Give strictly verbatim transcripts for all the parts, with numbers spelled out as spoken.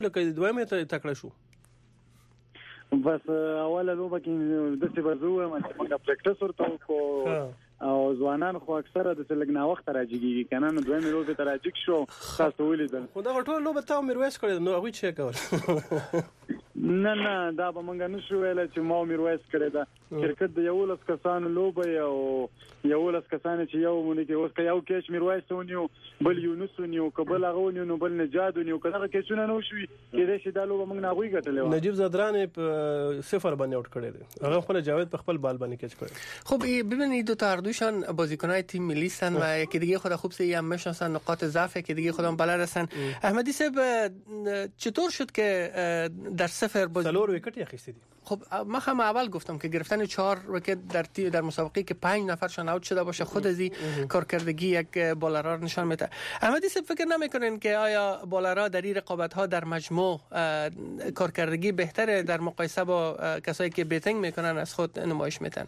لکه دویمه ته تکړه شو بس اوله لوبه کې د څه ورزو موږ پریکټس ورته او ځوانان خو اکثره د لګنا وخت راځي کنه نو دویمه لوبه ته راځي شو تاسو ولیدل خو دا ټول لوبه ته میرویس کړی نو هغه چې کول نه نه دا به مونږ نه شو ویل چې ما میرویس کړی دا کرکټ د یو لس کسانو لوبه او یو لس کسانو چې یو مونږ کې اوس یو کېچ میرویس ونیو بل یونس ونیو قبل هغه ونیو بل نجاد ونیو کله کېچونه نو شوي کېدې چې دا لوبه مونږ نه غوي ګټلې نجیب زادران په صفر باندې اوټ کړی دی هغه خپل جاوید په خپل بال باندې کېچ کړی. خب ببینید دو تا هر دوشان بازیکن‌های تیم ملی هستن و یکی دیگه خود خوب سه هم میشناسن نقاط ضعف یکی دیگه خودم بلد هستن. احمدی صاحب چطور شد که در صفر بازی سلور ویکت اخیستی؟ خب ما هم اول گفتم که گرفتن چهار ویکت در تی در مسابقه که پنج نفرشون اوت شده باشه خود از این کارکردگی یک بالرا نشان میده. احمدی صاحب فکر نمیکنین که آیا بالرا در این رقابت ها در مجموع کارکردگی بهتره در مقایسه با کسایی که بیتینگ میکنن از خود نمایش میدن؟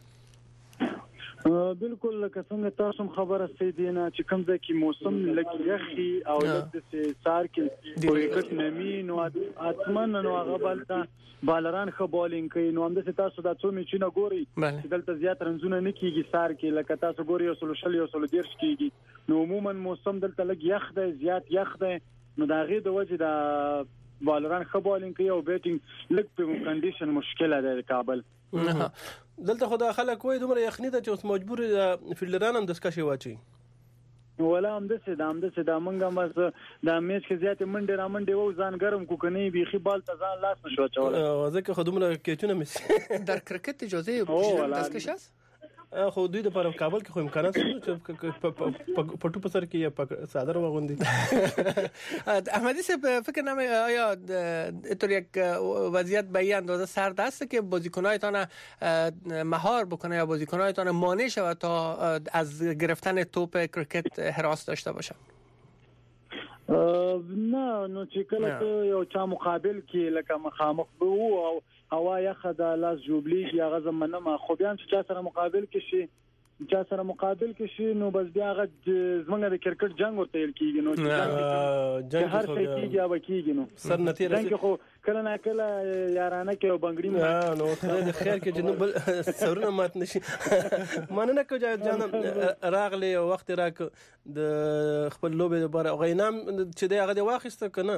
بالکل لکه څنګه تاسو خبره سیدینه چې کوم ځای کې موسم لکه یخي او د سار کې ویکټ نمی نو اتمن نو هغه بلته بالران خو بولینګ کوي نو هم د تاسو د څو میچونه ګوري چې دلته زیات رنزونه نه کیږي سار کې لکه تاسو ګوري او سولوشل یو سولو دیرش کیږي نو عموما موسم دلته لګ یخ دی زیات یخ دی نو دا غي د وجه د بالران خو بولینګ کوي او بیټینګ لګ په کنډیشن مشکله ده کابل دلته خدا خلک وای دومره یخنی ته چې اوس مجبور فیلډران هم د سکه واچي ولا هم د څه د هم د څه د منګه بس د میچ کې زیات منډه را منډه و ځان ګرم کو کني بيخي بال ته ځان لاس نشو چول ځکه خدومره کېچونه مس در کرکټ اجازه دستکش است خو دوی د پر کابل کې خو امکانات شته چې پټو په سر کې یا صادر وغوندي. احمدی صاحب فکر نمی آیا اینطور یک وضعیت به این اندازه سرد است که بازیکنایتان مهار بکنه یا بازیکنایتان مانع شود تا از گرفتن توپ کرکت هراس داشته باشن؟ نه نو چې کله ته یو چا مقابل کې لکه مخامخ به او هوا یخه د لاس جوبلی یا غزم منه خو بیا چې چا سره مقابل کې شي چا سره مقابل کې شي نو بس بیا غ زمونږ د کرکټ جنگ ورته یل کیږي نو چې هر څه کیږي او کیږي نو سر نتیره څنګه خو کله نه کله یارانه کې او بنګړی نو خدای د خیر کې جنوب بل سرونه مات نشي مننه کو جاوید جان راغلی وخت راک د خپل لوبې لپاره غینام چې دی هغه دی واخیسته کنه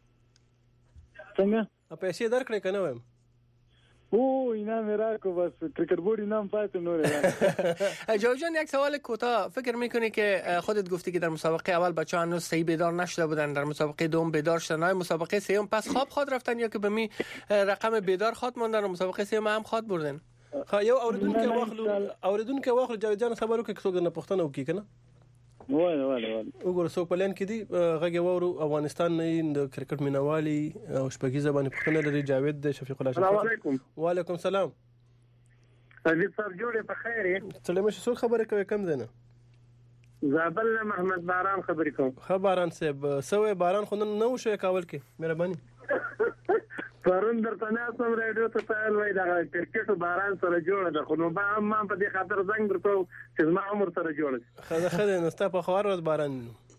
څنګه پیسې درکړې کنه وایم او اینا میرا کو بس کرکٹ بورد اینام فایت نوره. جاوید جان یک سوال کوتاه فکر میکنی که خودت گفتی که در مسابقه اول بچه‌ها هنوز صحیح بیدار نشده بودن در مسابقه دوم بیدار شدن مسابقه سوم پس خواب خواد رفتن یا که به می رقم بیدار خواد موندن و مسابقه سوم هم خواد بردن؟ یو اوریدونکو واخلو اوریدونکو واخلو جاوید جان خبرو کې څوک نه پښتنه وکي کنه وای وای وای وګوره څوک پلان کې دي غږی وورو افغانستان نه د کرکټ مینوالي او شپږی زبانه پښتنه لري جاوید د شفیق الله السلام علیکم. وعلیکم السلام. حبیب صاحب جوړه په خیر یې سلام شه خبره کوي کم زنه زابل محمد باران خبرې کوم. خبران صاحب سوې باران خو نه وشو کابل کې مهرباني پرون درته نه سم رادیو ته تل وای دا کرکټ باران سره جوړه ده خو نو ما ما په دې خاطر زنګ درته چې ما عمر سره جوړه خدای خدای نو ستا په خبر ورځ باران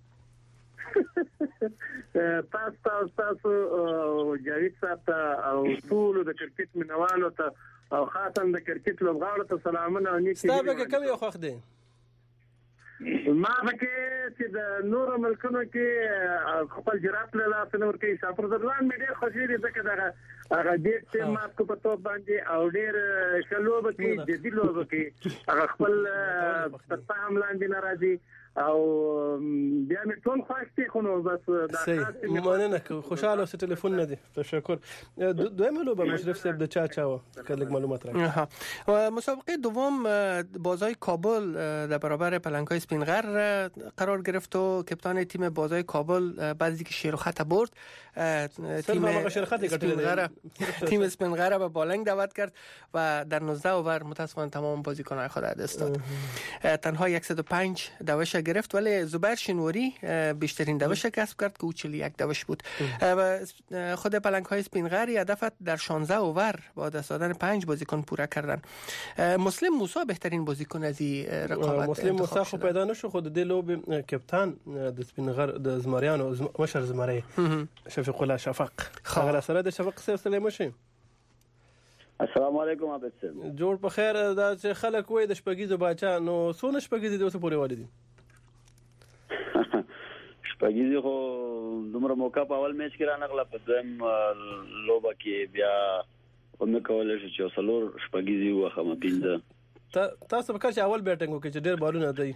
تاسو تاسو تاسو جاوید صاحب او ټول د کرکټ مینوالو ته او خاصه د کرکټ لوبغاړو ته سلامونه او نیکی. ستا به کوم یو خوښ دی؟ ما پکې چې د نور ملکونو کې خپل جرات له لاس نور کې شاپور ځوان مې ډېر خوشی دي ځکه دا هغه ډېر چې ما کو په توپ باندې او ډېر شلوب کې د دې لوب کې هغه خپل تفاهم لاندې ناراضي او بیا مې ټول خوښ خو نو بس دا مننه خوشاله اوسه تلیفون نه دي تشکر. دویمه لوبه مشرف صاحب د چا چا کله معلومات راکړه. مسابقه دوم بازای کابل در برابر پلنگ‌های اسپینغر قرار گرفت و کپتان تیم بازای کابل بعد از اینکه شیر و خط برد تیم اسپینغر تیم اسپینغر به بالنگ دعوت کرد و در نوزده اوور متأسفانه تمام بازیکن‌های خود از دست داد. تنها صد و پنج دوش گرفت ولی زبیر شنواری بیشترین دوش کسب کرد که او چهل و یک دوش بود. خود پلنگ‌های اسپینغر هدف در شانزده اوور با دست دادن پنج بازیکن پورا کردن. مسلم موسی بهترین بازیکن از این رقابت مسلم موسی خو پیدا نشو خود د لوب کپتان د اسپینغر د زمریانو مشر زمری شفیق شفیق الله شفق خبر سره د شفق سره سلام شي. السلام علیکم عابد صاحب. جوړ په خیر. دا چې خلک وای د شپږیزو باچا نو سونه شپږیزې د اوسه پورې والدي شپږیزې خو دومره موقع په اول میچ کې رانغله په دویم لوبه کې بیا هم کولای شي چې څلور شپږیزې وخمه پینځه تاسو په کار چې اول بیټینګ وکړي چې ډېر بالونه دی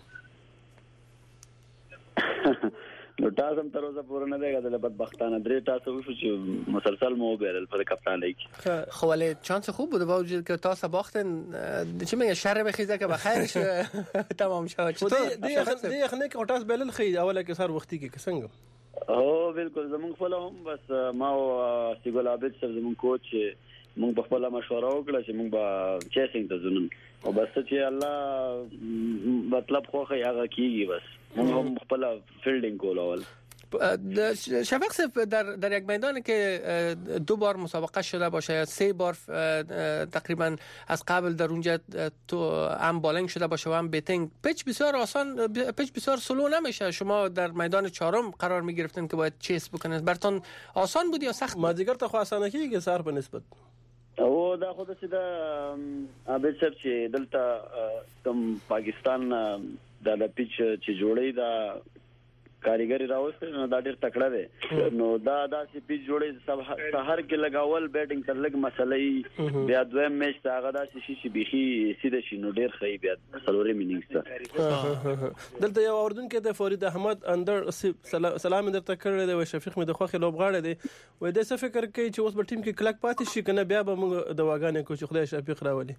نو تاسو هم تر اوسه پورې نه دی غواړل بدبختانه درې تاسو وشو چې مسلسل مو بیرل په کپتانۍ کې خو ولې چانس خوب بود با وجود که تاسو باختن چی میگه شر بخیزه که بخیر تمام شد چطور دی دی اخنه که تاسو بیلل خید اوله کې سر وختي کې څنګه او بالکل زمون خپل هم بس ما او سیګل عابد صاحب زمون کوچ مونږ په خپل مشوره وکړه چې مونږ به چیسینګ ته ځو او بس چې الله مطلب خو هغه کیږي بس مونږ هم خپل فیلډینګ کول اول. شفیق صاحب در در یک میدانی که دو بار مسابقه شده باشه یا سه بار تقریبا از قبل در اونجا تو هم بالینگ شده باشه و هم بیتینگ پیچ بسیار آسان پیچ بسیار سلو نمیشه. شما در میدان چهارم قرار می گرفتین که باید چیس بکنید براتون آسان بود یا سخت؟ ما دیگر تا خو آسانه کیږي سر په نسبت او دا خو د سیده عابد صاحب چې دلته کوم پاکستان دا د پیچ چې جوړی دا کاریګری راوسته نو دا ډیر تکړه دی نو دا داسې پیچ جوړی سحر کې لگاول بیټینګ تر لګ مسلې بیا دویم میچ ته هغه داسې شي چې بيخي سیده شي نو ډیر ښه بیا څلورې مینینګ ته دلته یو اردن کې د فرید احمد اندر سلام درته کړل دی او شفیق مې د خوخي لوبغاړی دی وای د څه فکر کوي چې اوس په ټیم کې کلک پاتې شي کنه بیا به موږ د واګانې کو چې خدای شفیق راولي.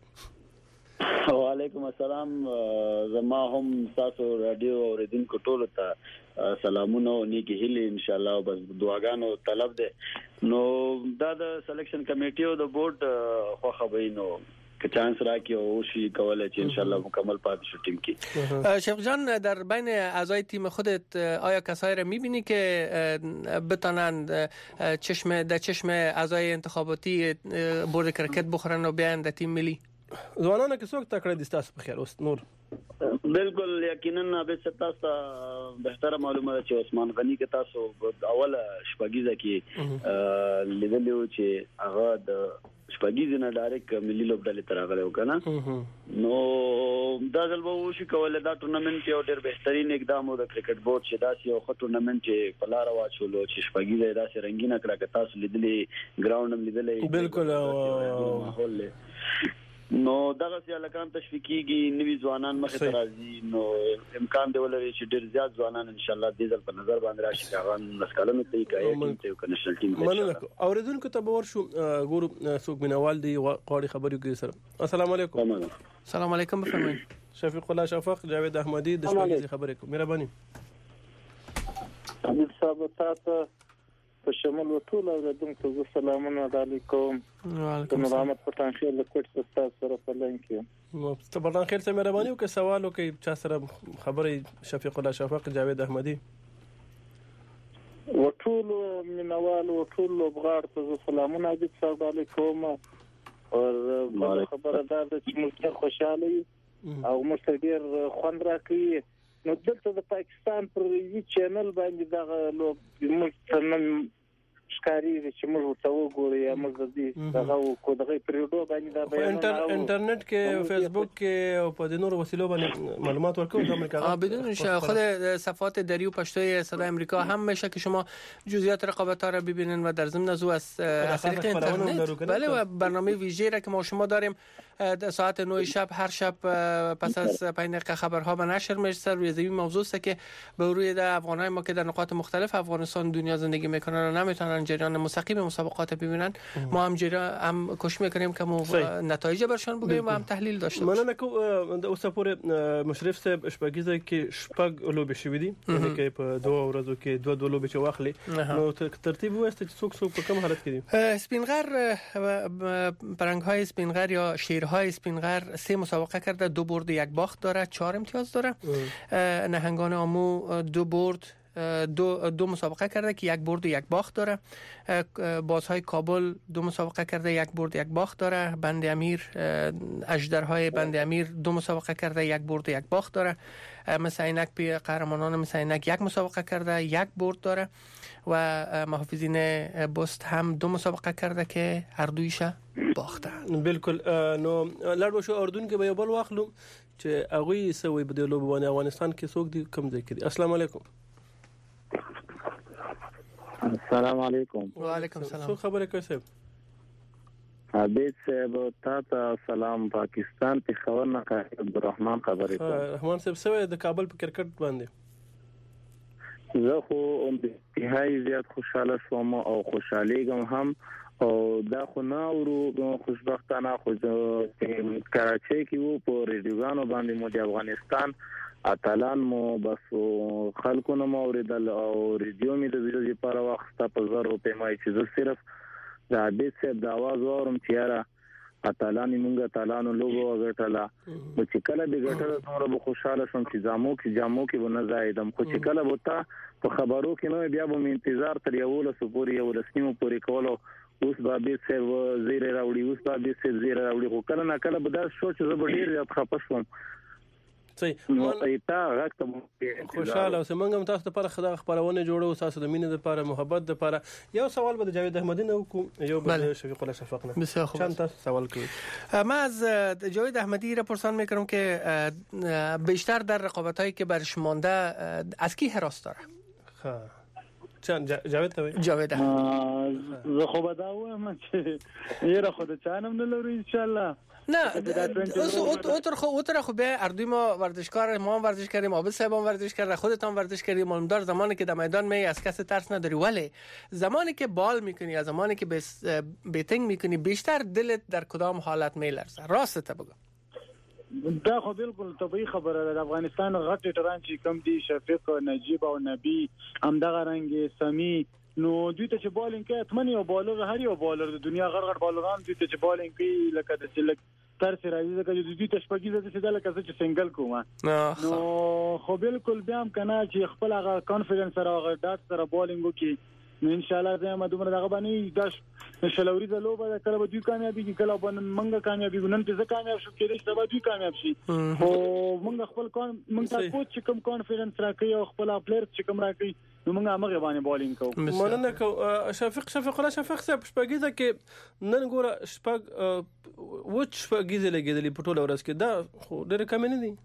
وعلیکم السلام. زما هم تاسو رادیو اوریدونکو ټولو ته سلامونه او نیکی هیله ان شاء الله بس دعاګانو طلب ده. نو دا د سلیکشن کمیټي او د بورډ خو خبرې نو که چانس راکې او شي کولای چې ان شاء الله مکمل پاتې شو ټیم کې. شفیق جان در بین اعضای تیم خودت آیا کسایی را می‌بینی که بتونند چشم در چشم اعضای انتخاباتی بورد کرکت بخورن و بیان در تیم ملی؟ ځوانانو کې څوک تکړه دي تاسو په خیال اوس نور؟ بالکل یقینا به تاسو بهتره معلومه ده چې عثمان غنی کې تاسو اول شپږیزه کې لیدلو چې هغه د شپږیزه نه ډایرک ملي لوبډلې تر هغه وکنه نو دا ځل به وشي کولای دا ټورنمنت یو ډېر بهترین اقدام و د کرکټ بورډ چې دا یو خو ټورنمنت چې په لار واچولو چې شپږیزه داسې رنگینه کړه که تاسو لیدلې ګراوند هم لیدلې بالکل نو دغه سیالکان تشویقيږي نوی ځوانان مخه ترازی نو امکان دی ولري چې ډیر زیات ځوانان ان شاء الله د دې په نظر باندې راشي هغه نسکالونو ته کوي چې یو نېشنل ټیم مننه اوریدونکو ته باور شو ګورو څوک مینوال دی غواړي خبرې کوي سره. السلام علیکم. سلام علیکم بفرمایئ. شفیق الله شفق جاوید احمدی د شپږیزې خبرې کوم مهرباني. حمید صاحب تاسو په شمول ټول اوریدونکو زه سلامونه علیکم. وعلیکم السلام. محمد پټان خیر له کوټ څخه سره په لین کې مو پټان خیر څه مهرباني وکړه سوال وکړي چا سره خبرې شفیق الله شفق جاوید احمدی وټول منوال وټول لوبغاړ ته سلامونه علیکم او خبره ده چې موږ خوشاله یو او موږ ډیر خوند راکړي نو دلته د پاکستان پر یی چینل باندې دا لوب موږ ښکاری چې موږ ورته وګورو یا موږ د دې دغه کو دغه پریډو باندې دا بیان انټرنیټ کې فیسبوک کې او په د نورو وسیلو باندې معلومات ورکوم د امریکا بدون خود صفحات دریو پشتوی صدای امریکا هم میشه که شما جزئیات رقابت‌ها را ببینید و در ضمن از او از طریق اینترنت بله و برنامه ویژه‌ای را که ما شما داریم ساعت نه شب هر شب پس از پنج دقیقه خبرها به نشر میشه روی زمین موضوع است که به روی افغانای ما که در نقاط مختلف افغانستان دنیا زندگی میکنن و نمیتونن جریان مستقیم مسابقات ببینن ما هم جریان هم کوشش میکنیم که نتایج برشون بگیریم و هم تحلیل داشته باشیم. مننه کو د اوسپور مشرف صاحب شپږیزه کې شپږ لوبې شوې دي یعنی کې په دوه ورځو کې دوه دوه لوبې چې واخلي نو ترتیب واسطه چې څوک څوک په کوم حالت کې دي. سپینغر پرنګ‌های سپینغر یا شیرهای سپینغر سه مسابقه کرده دو برد یک باخت داره چهار امتیاز داره. نهنگان آمو دو برد دو دو مسابقه کرده که یک برد و یک باخت داره. بازهای کابل دو مسابقه کرده، یک برد یک باخت داره. بند امیر، اژدرهای بند امیر دو مسابقه کرده، یک برد و یک باخت داره. مثل اینک پی قهرمانان مثل اینک یک مسابقه کرده، یک برد داره. و محافظین بست هم دو مسابقه کرده که هر دویش باخته. بالکل. نو لړ بشو اردن کې به یو بل واخلو چې هغه سوي په دې لوبونه افغانستان کې څوک دي کم ځای کړي. السلام علیکم. السلام علیکم. وعلیکم السلام. څو خبره کوي صاحب؟ عبید صاحب تاسو سلام. پاکستان په خبر نه کوي. عبدالرحمن خبرې کوي. رحمان صاحب سوي د کابل په کرکټ باندې زه خو انتهایی زیات خوشاله شوم او خوشالېږم هم، او دا خو نه ورو خوشبختانه خو کراچۍ کې وو په ریډیوګانو باندې مو د افغانستان اتلان مو بس خلکو نه اوریدل او ریډیو می د ویډیو لپاره وخت په زر روپے ما چې زه صرف د عبید صاحب د आवाज اورم چې یاره اتلان موږ اتلانو لوګو وګټلا او چې کله به ګټل نور به خوشاله شوم چې جامو کې جامو کې ونه زایدم، خو چې کله وتا په خبرو کې نو بیا به انتظار تر یو له سپوري یو رسمي پورې کولو. اوس بابي صاحب زیره راوړي، اوس بابي صاحب زیره راوړي، خو کله نه کله به دا شو چې زه به ډیر زیات خپه شوم. صحیح. نو ایتا غږ خوشاله اوسه. موږ هم تاسو لپاره خدای خبرونه جوړو، تاسو د مینې لپاره، محبت لپاره. یو سوال به د جاوید احمدی نه وکړو، یو به د شفیق الله شفق نه. بسیار خوب. چند تا سوال کوي. من از جاوید احمدی را پرسان میکنم که بیشتر در رقابت‌هایی که برش مانده از کی حراس داره؟ ها چند جاوید ته جاوید زه خو به دا وایم چې یره خو د چانم نه لرو ان شاء الله. نه اوتر خو اوتر خو به اردوی ما ورزشکار، ما هم ورزش کردیم، عابد صاحب هم ورزش کرده، خودت هم ورزش کردی. معلومدار زمانی که در میدان می از کسی ترس نداری، ولی زمانی که بال میکنی یا زمانی که بیتینگ میکنی بیشتر دلت در کدام حالت میلرزه؟ راست بگو. دا خو بالکل طبيعي خبره ده. افغانستان غټ ټران چې کم دي، شفیق، نجیب او نبی همدغه رنګ سمی، نو دوی ته چې بالینګ کوي اتمنې او بالر هر یو بالر د دنیا غړ غړ بالران دوی ته چې بالینګ کوي لکه د سلک تر سره راځي چې دوی ته شپږیزه چې د لکه چې سنگل کومه. نو خو بالکل بیا هم کنه چې خپل هغه کانفیډنس سره هغه ډاټ سره بالینګ وکي، نو ان شاء الله زه هم دومره دغه باندې داش شلوري د لوبه کله به دوی کامیابی کی، کله به منګه کامیابی نن ته زه کامیاب شو کېدې چې به دوی کامیاب شي. او موږ خپل کون موږ ته کوچ کم کانفیډنس راکې او خپل پلیئر چې کم راکې نو موږ هغه باندې بالینګ کوو. مننه کو شفیق شفیق الله شفیق صاحب شپږیزه کې نن ګوره شپږ و شپږیزه لګېدلې په ټوله ورځ کې، دا خو ډېر کم نه دي.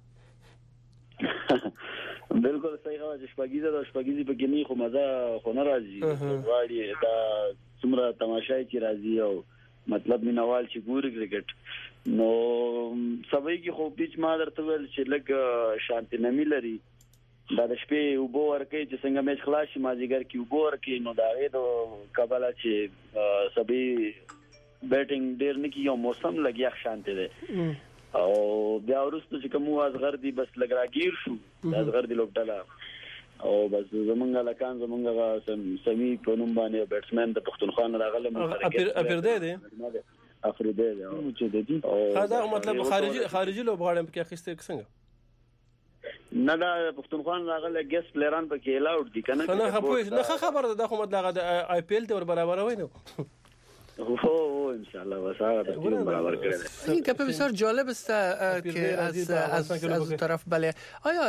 بالکل صحیح خبره چې شپږیزه د شپږیزې په کې نه خو مزه خو نه راځي. غواړي دا څومره تماشای چې راځي او مطلب مینوال چې ګوري کرکټ، نو سبای کې خو پیچ ما درته ویل چې لګ شانتي نمی لري. دا د شپې وبو ورکې چې څنګه میچ خلاص شي مازیګر کې وبو ورکې، نو دا غي د کابل چې سبي بیټینګ ډیر نه کیو، موسم لګیا شانته ده او بیا ورسته چې کوم ازغر دی بس لګراګیر شو، ازغر دی لوبډاله او بس زمونږه لکان زمونږه سمي په نوم باندې بیټسمن د پښتونخوا نه راغله مخرګ اپرده دی افریده دی چې د دې دا مطلب خارجي خارجي لوبغاړم کې اخیسته څنګه نه دا پښتونخوا راغله ګیس پلیران په کې الاوډ دي کنه نه خپوي نه خبره ده خو مطلب د آی پی ال ته ور برابر وای نه اوه ان شاء الله وساعت تیم برابر کړل. این گپ بسیار جالب است که از از از طرف بله آیا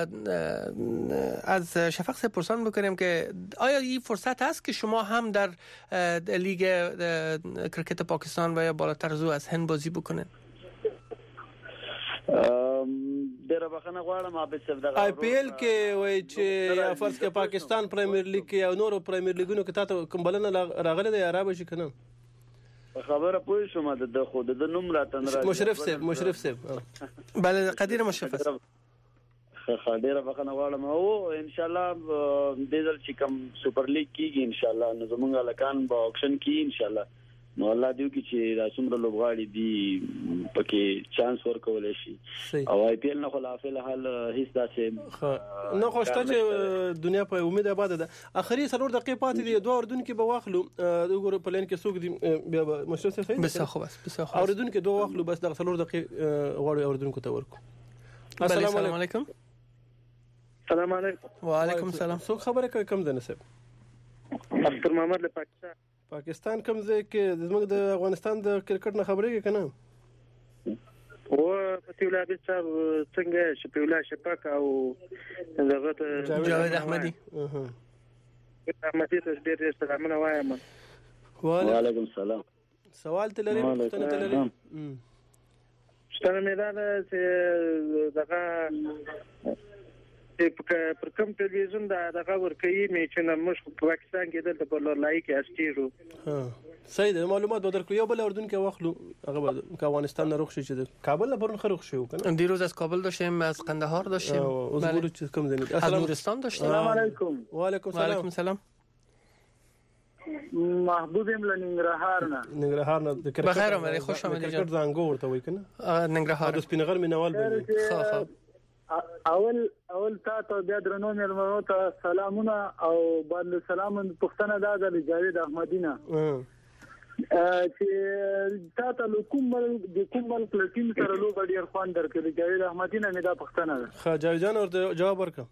از شفق سے پرسان بکنیم که آیا این فرصت هست که شما هم در لیگ کرکت پاکستان و یا بالاتر زو از هند بازی بکنید؟ ډیره بخنه غواړم عابد صاحب دغه آی پی ال کې وای چې فرض کې پاکستان پریمیر لیګ کې او نورو پریمیر لیګونو کې تاسو کوم بلنه راغله د عرب شي کنه خبره پوه شوم د خود د نوم راتن راځي مشرف صاحب مشرف صاحب بله قدیر مشرف خاطر بخنه غواړم او ان شاء الله د دې چې کوم سپر لیګ کیږي ان شاء الله نو زمونږ لکان په اکشن کې ان شاء الله نو الله دیو کې چې دا څومره لوبغاړي دي پکې چانس ورکول شي او آی پی ال نه خلافه له حال هیڅ داسې نو خوشته چې دنیا په امید آباد ده. اخري سلور دقیقې پاتې دي، دوه اردن کې به واخلو وګورو پلان کې څوک دي بیا مشرف صحیح بس خو بس بس خو اردن کې دوه واخلو بس د سلور دقیقې غواړو اردن کو ته ورکو. السلام علیکم. السلام علیکم. وعلیکم السلام. څوک خبره کوي کوم ځای نصیب؟ اختر محمد له پاکستان. پاکستان کوم ځای کې زموږ د افغانستان د کرکټ نه خبرېږي کنه؟ و فتح الله عبد صاحب څنګه شفیع الله شفاق او دغه جاوید احمدی احمدی ته ډېر ډېر سلامونه وایم. وعلیکم السلام. سوال ته لري پوښتنه ته لري؟ ستنه مې دا ده چې دغه پر کوم ټلویزیون دا دغه ورکوي مې چې موږ په پاکستان کې دلته په لور لایق استیرو. ها صحیح ده. معلومات درکو یو بل اردن کې واخلو هغه که افغانستان نه رخ شي چې کابل نه پرون خرخ شي کنه. دیروز از کابل داشتیم، از قندهار داشتیم، از بلو چیز کم زنید. از نورستان داشتیم. السلام علیکم. و علیکم السلام. وعلیکم السلام. محبوب ام لننګرهار نه. ننګرهار نه د کرکټ بخیر اومدی، خوش آمدید جان. کرکټ زنګو ورته وای کنه. ننګرهار د سپینغر مینوال باندې. خو خو اول اول تا ته بیا درنو مېلمنو ته سلامونه او باندې سلام پښتنه دا د جاوید احمدی نه چې تا ته کوم د کوم بل ټیم سره لوګ ډیر خوان درکړي. جاوید احمدی نه دا پښتنه ده. ښه جاوید جان ورته جواب ورکړه.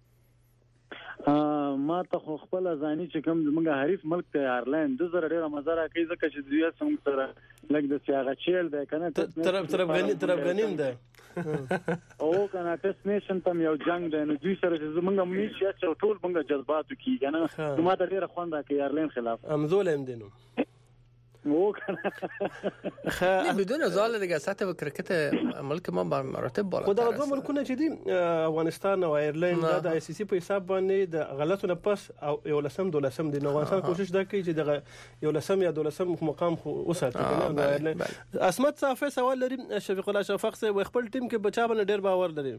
ما ته خو خپل ځاني چې کوم زمونږ حریف ملک ته ایرلند د زره ډیره مزه راکړي ځکه چې دوی سم سره لګ د سیاغه چیل ده کنه طرف طرف غنی طرف غنیم ده او کنه ټیسټ نیشن تم یو جنگ ده نو دوی سره زمونږ ملي چې ټول موږ جذباتو کې کنه ما ته ډیره خوند راکړي ایرلند خلاف امزول هم دینو او کنه نه بدون زال دیگه سطح کرکت ملک ما بر مراتب بالا. خو دا دوه ملکونه چې دي افغانستان او ایرلند دا د آی سی سی په حساب باندې د غلطو نه پس او یو لسم دولسم دي. افغانستان کوشش دا کوي چې د یو لسم یا دولسم مقام خو وساتي کنه. اسمت صافی سوال لري. شفیق الله شفاق صاحب خپل ټیم کې بچا باندې ډیر باور لري.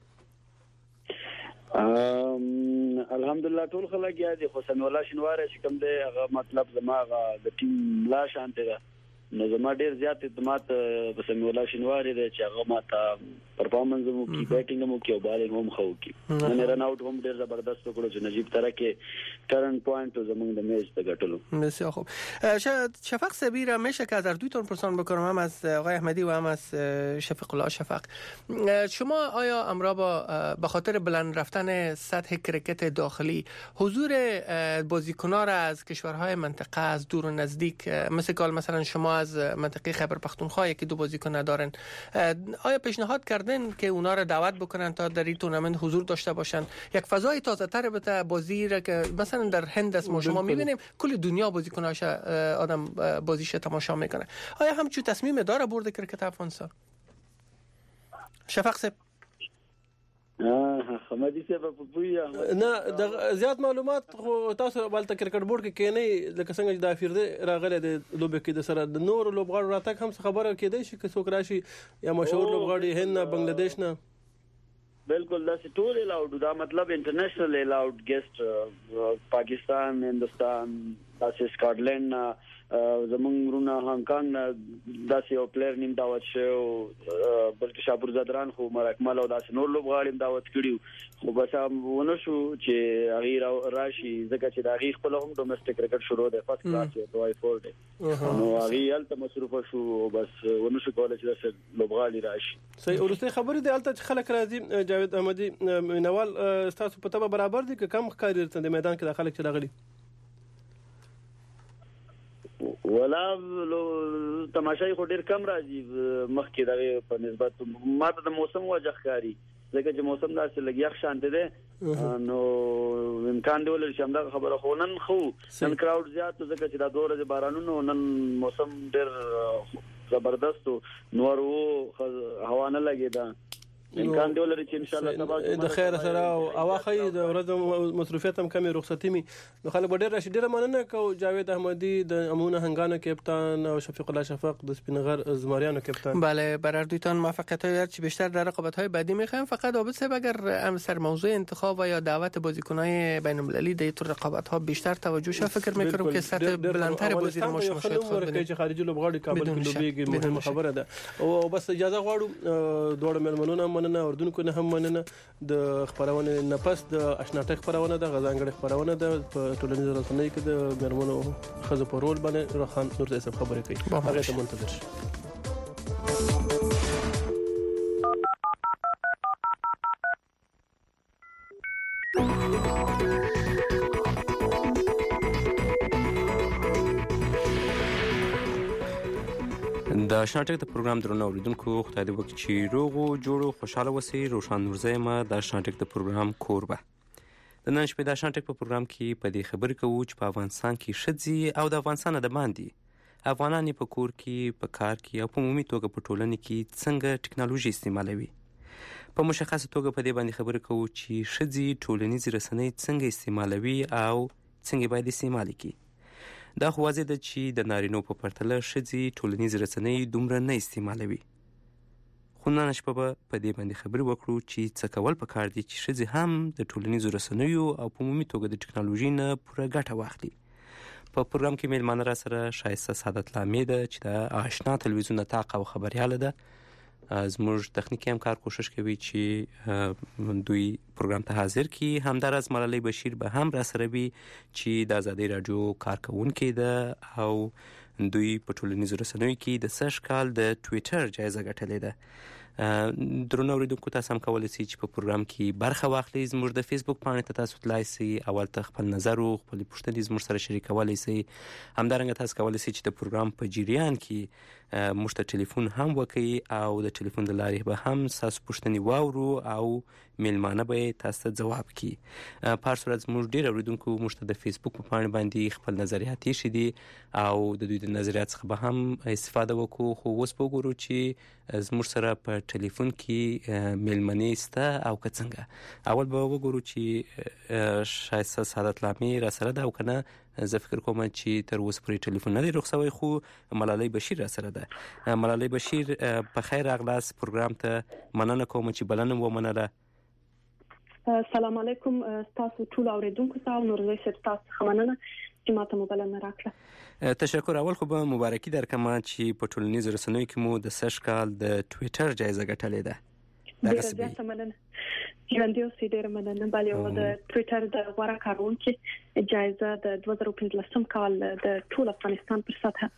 الحمدلله ټول خلک یادي خو سمي الله شنواره چې کوم دی هغه مطلب زماغه د ټیم لا شانته ده نو زما ډیر زیات اعتماد په سمي الله شنواره دی چې هغه ماته پرفارمنس مو کی بیټینګ مو کی او بالینګ هم خو کی نن رن اوټ هم ډیر زبردست وکړو چې نجیب ترکه کرنٹ پوینت زمونږ د میچ ته ګټلو. بسیار خوب. شفاق صبیر میشه که از دویتون پرسان بکنم، هم از آقای احمدی و هم از شفیق الله شفاق. شما آیا امرا با به خاطر بلند رفتن سطح کرکت داخلی حضور بازیکنان را از کشورهای منطقه از دور و نزدیک مثل که مثلا شما از منطقه خیبر پختونخوا یکی دو بازیکن دارن، آیا پیشنهاد کردن که اونا را دعوت بکنن تا در این تورنمنت حضور داشته باشن؟ یک فضای تازه تر بده بازی را که مثلا در هند است ما شما میبینیم کل دنیا بازیکناش آدم بازیش تماشا میکنه. آیا همچون تصمیم داره برد کرکت افغانستان؟ شفاق صاحب حمدی صاحب په پویا نه د زیات معلومات خو تاسو بالته کرکټ بورډ کې کینې لکه څنګه چې د افیرده راغله د لوبې کې د سره د نور لوبغاړو راتګ هم خبره کېدای شي که څوک راشي یا مشهور لوبغاړي هند نه بنگلاديش نه. بالکل دا ټول الاؤډ دا مطلب انټرنیشنل الاؤډ ګیسټ پاکستان هندستان داسې سکاټلند زمونږ رونه هانګ کانګ داسې یو پلیئر نیم دعوت شو بلکې شاپور زدران خو مرکمل او داسې نور لوبغاړي دعوت کړیو خو بس ونه شو چې غیر راشي ځکه چې دا غیر خپل هم ډومېسټک کرکټ شروع ده فرست کلاس یو دوای فور ده نو غیر الته مصروف شو بس ونه شو کولای چې داسې لوبغاړي راشي. صحیح. ورسته خبرې د الته خلک راځي. جاوید احمدی نوال تاسو په تبه برابر دي که کم ښکاري د میدان کې د خلک چې راغلي؟ ولا تماشای خو ډیر کم راځي مخکې دغه په نسبت ماته د موسم وجه ښکاری ځکه چې موسم داسې لګ یخ شانته ده نو امکان دی ولر چې همدا خبره خو نن خو نن کراود زیات ځکه چې دا دوه ورځې بارانونو نن موسم ډیر زبردست نور وو هوا نه لګیدا امکان دی ولر چې ان شاء الله تبارک د خیر سره او اواخی د ورځ مصروفیت هم کمی رخصتي می نو خلک ډیر راشي. ډیر مننه کو جاوید احمدی د امونه هنگانه کپتان او شفیق الله شفاق د سپینغر زماریانو کپتان. بله برای دویتان موفقیت های هرچی بیشتر در رقابت های بعدی میخوایم. فقط عابد صاحب اگر هم سر موضوع انتخاب و یا دعوت بازیکن‌های بین المللی در این رقابت ها بیشتر توجه شه فکر میکنم که سطح بلندتر بازی رو ما شما شاید خود ببینیم چې خارجي لوبغاړي کابل کې لوبيږي مهمه خبره ده او بس اجازه غواړو دوړ ملمنونه مننه اردوونکو نه هم مننه د خبرونه نه پس د آشناټک خبرونه د غزانګړي خبرونه د ټولنیزو رسنیو کې د مرمنو خزو په رول باندې روخان نور څه خبرې کوي هغه ته منتظر شئ. د شناټک د پروګرام درنو اوریدونکو خدای دې وکړي چې روغ او جوړ او خوشاله اوسئ. روشان نورزی ما د شناټک د پروګرام کوربه. د نن شپې د شناټک په پروګرام کې په دې خبرې کوو چې په افغانستان کې ښځې او د افغانستان د باندې افغانان په کور کې په کار کې او په عمومي توګه په ټولنه کې څنګه ټکنالوژي استعمالوي. په مشخصه توګه په دې باندې خبرې کوو چې ښځې ټولنیزې رسنۍ څنګه استعمالوي او څنګه باید استعمال کړي. دا خو واضح ده چې د نارینو په پرتله ښځې ټولنیزې رسنۍ دومره نه استعمالوي. خو نن شپه به په دې باندې خبرې وکړو چې څه کول پکار دي چې ښځې هم د ټولنیزو رسنیو او په عمومي توګه د ټکنالوژۍ نه پوره ګټه واخلي. په پروګرام کې میلمانه را سره شایسته سعادت لامې ده چې د آشنا تلویزیون نطاق او خبریاله ده. زموږ تخنیکي همکار کوشش کوي چې دوی پروګرام ته حاضر کی. همداراز ملالۍ بشیر به هم را سره وي چې د ازادۍ راډیو کارکونکې ده او دوی په ټولنیزو رسنیو کې د سږ کال د ټویټر جایزه ګټلې ده. درنو اوریدونکو تاسو هم کولی شئ چې په پروګرام کې برخه واخلئ. زموږ د فیسبوک پاڼې ته تاسو تلای شئ، اول ته خپل نظر او خپل پوښتنې زموږ سره شریکولی شئ. همدارنګه تاسو کولی شئ چې د پروګرام په جریان کې موږ ته ټلیفون هم وکړئ او د ټلیفون د لارې به هم ستاسو پوښتنې واورو او میلمانه به یې تاسو ته ځواب کړي. په هر صورت زموږ ډېر اوریدونکو موږ ته د فیسبوک په پاڼې باندې خپل نظریات ایښي دي او د دوی د نظریات څخه به هم استفاده وکړو. خو اوس به وګورو چې زموږ سره په ټلیفون کې میلمنې سته او که څنګه. اول به وګورو چې شایسته سعادت لامې را سره ده او که نه. زه فکر کوم چې تر اوسه پورې ټلیفون نه دی رخ شوی، خو ملالۍ بشیر را سره ده. ملالۍ بشیر په خیر راغلاست پروګرام ته. مننه کوم چې بلنه ومنله. السلام علیکم تاسو ټول اوریدونکو ته. نورزی صاحب تاسو څخه مننه چې ماته مو بلنه راکړه. تشکر. اول خو به مبارکي درکړم چې په ټولنیزو رسنیو کې مو د سږ کال د ټویټر جایزه ګټلې ده. ډېره زیاته مننه. ژوندي اوسئ. ډېره مننه. بله او د ټویټر د غوره کارونکي جایزه د دوه زره پنځلسم کال د ټول افغانستان پر سطحه.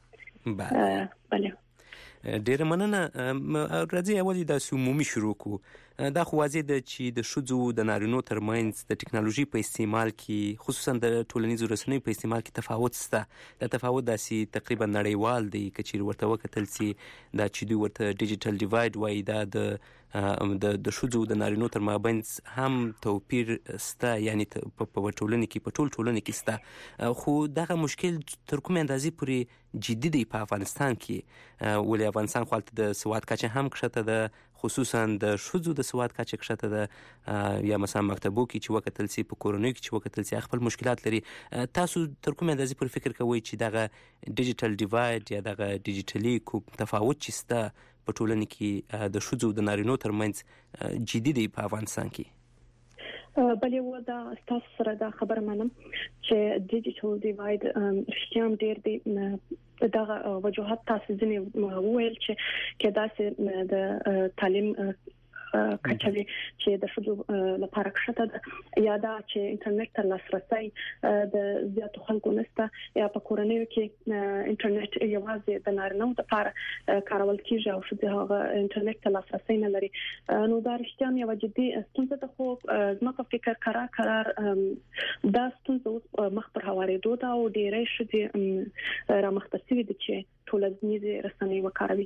بله ډېره مننه. راځئ اول د عمومي شروع کړو. دا خو واضح ده چې د ښځو د نارینو ترمنځ د ټکنالوژي په استعمال کې خصوصا د ټولنیزو رسنیو په استعمال کې تفاوت شته. دا تفاوت داسې تقریبا نړیوال دی که چیرې ورته وکتل سي. دا چې دوی ورته ډیجیټل ډیوایډ وایي، دا د د د ښځو د نارینو تر مابینځ هم توپیر شته، یعنی په ټولنه کې په ټول ټولنه کې شته. خو دغه مشکل تر کومې اندازې پورې جدي دی په افغانستان کې؟ ولې افغانستان خو هلته د سواد کچه هم کښته ده، خصوصا د ښځو د سواد کچه کښته ده. یا مثلا مکتبو کې چې وکتل سي، په کورنیو کې چې وکتل سي، خپل مشکلات لري. تاسو تر کومې اندازې پورې فکر کوئ چې دغه ډیجیټل ډیوایډ یا دغه ډیجیټلي کوم تفاوت چې شته په ټولنه کې د ښځو د نارینو ترمنځ جدي دی په افغانستان کې؟ بلې و دا تاسو سره دا خبره منم چې ډیجیټل ډیوایډ رښتیا هم ډېر دی. دغه وجوهات تاسو ځینې وویل چې کېدای سي د تعلیم کچوي چې د ښځو لپاره کښته ده، یا دا چې انټرنیټ ته لاسرسي د زیاتو خلکو نشته، یا په کورنیو کې انټرنیټ یوازې د نارینه‌و لپاره کارول کیږي او ښځې هغه انټرنیټ ته لاسرسي نه لري. نو دا رښتیا هم یوه جدي ستونزه ده. خو زما په فکر قرار قرار دا ستونزه اوس مخ پر هوارېدو ده او ډېری ښځې رامخته شوي دي چې ټولنیزې رسنۍ وکاروي.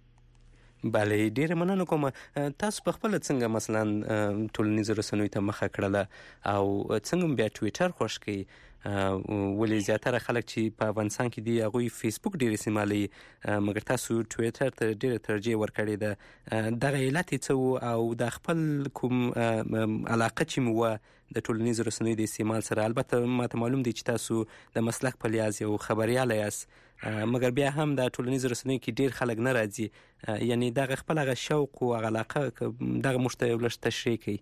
بله ډیره مننه کوم. تاسو په خپل څنګه مثلا ټولنیزو رسنیو ته مخه کړله او څنګه بیا ټویټر خوښ کړئ؟ ولې زیاتره خلک چې په افغانستان کې دي هغوی فیسبوک ډېر استعمالوي، مګر تاسو ټویټر ته ډېره ترجیح ورکړې ده. دغه علت یې څه و او د خپل کوم علاقه چې مو وه د ټولنیزو رسنیو د استعمال سره؟ البته ماته معلوم دی چې تاسو د مسلک په لحاظ یو خبریاله یاست، مګر بیا هم د ټولنیزو رسنیو کې ډېر خلک نه راځي. یعنی دغه خپل هغه شوق او هغه علاقه دغه موږ ته یو لږ تشریح کړئ.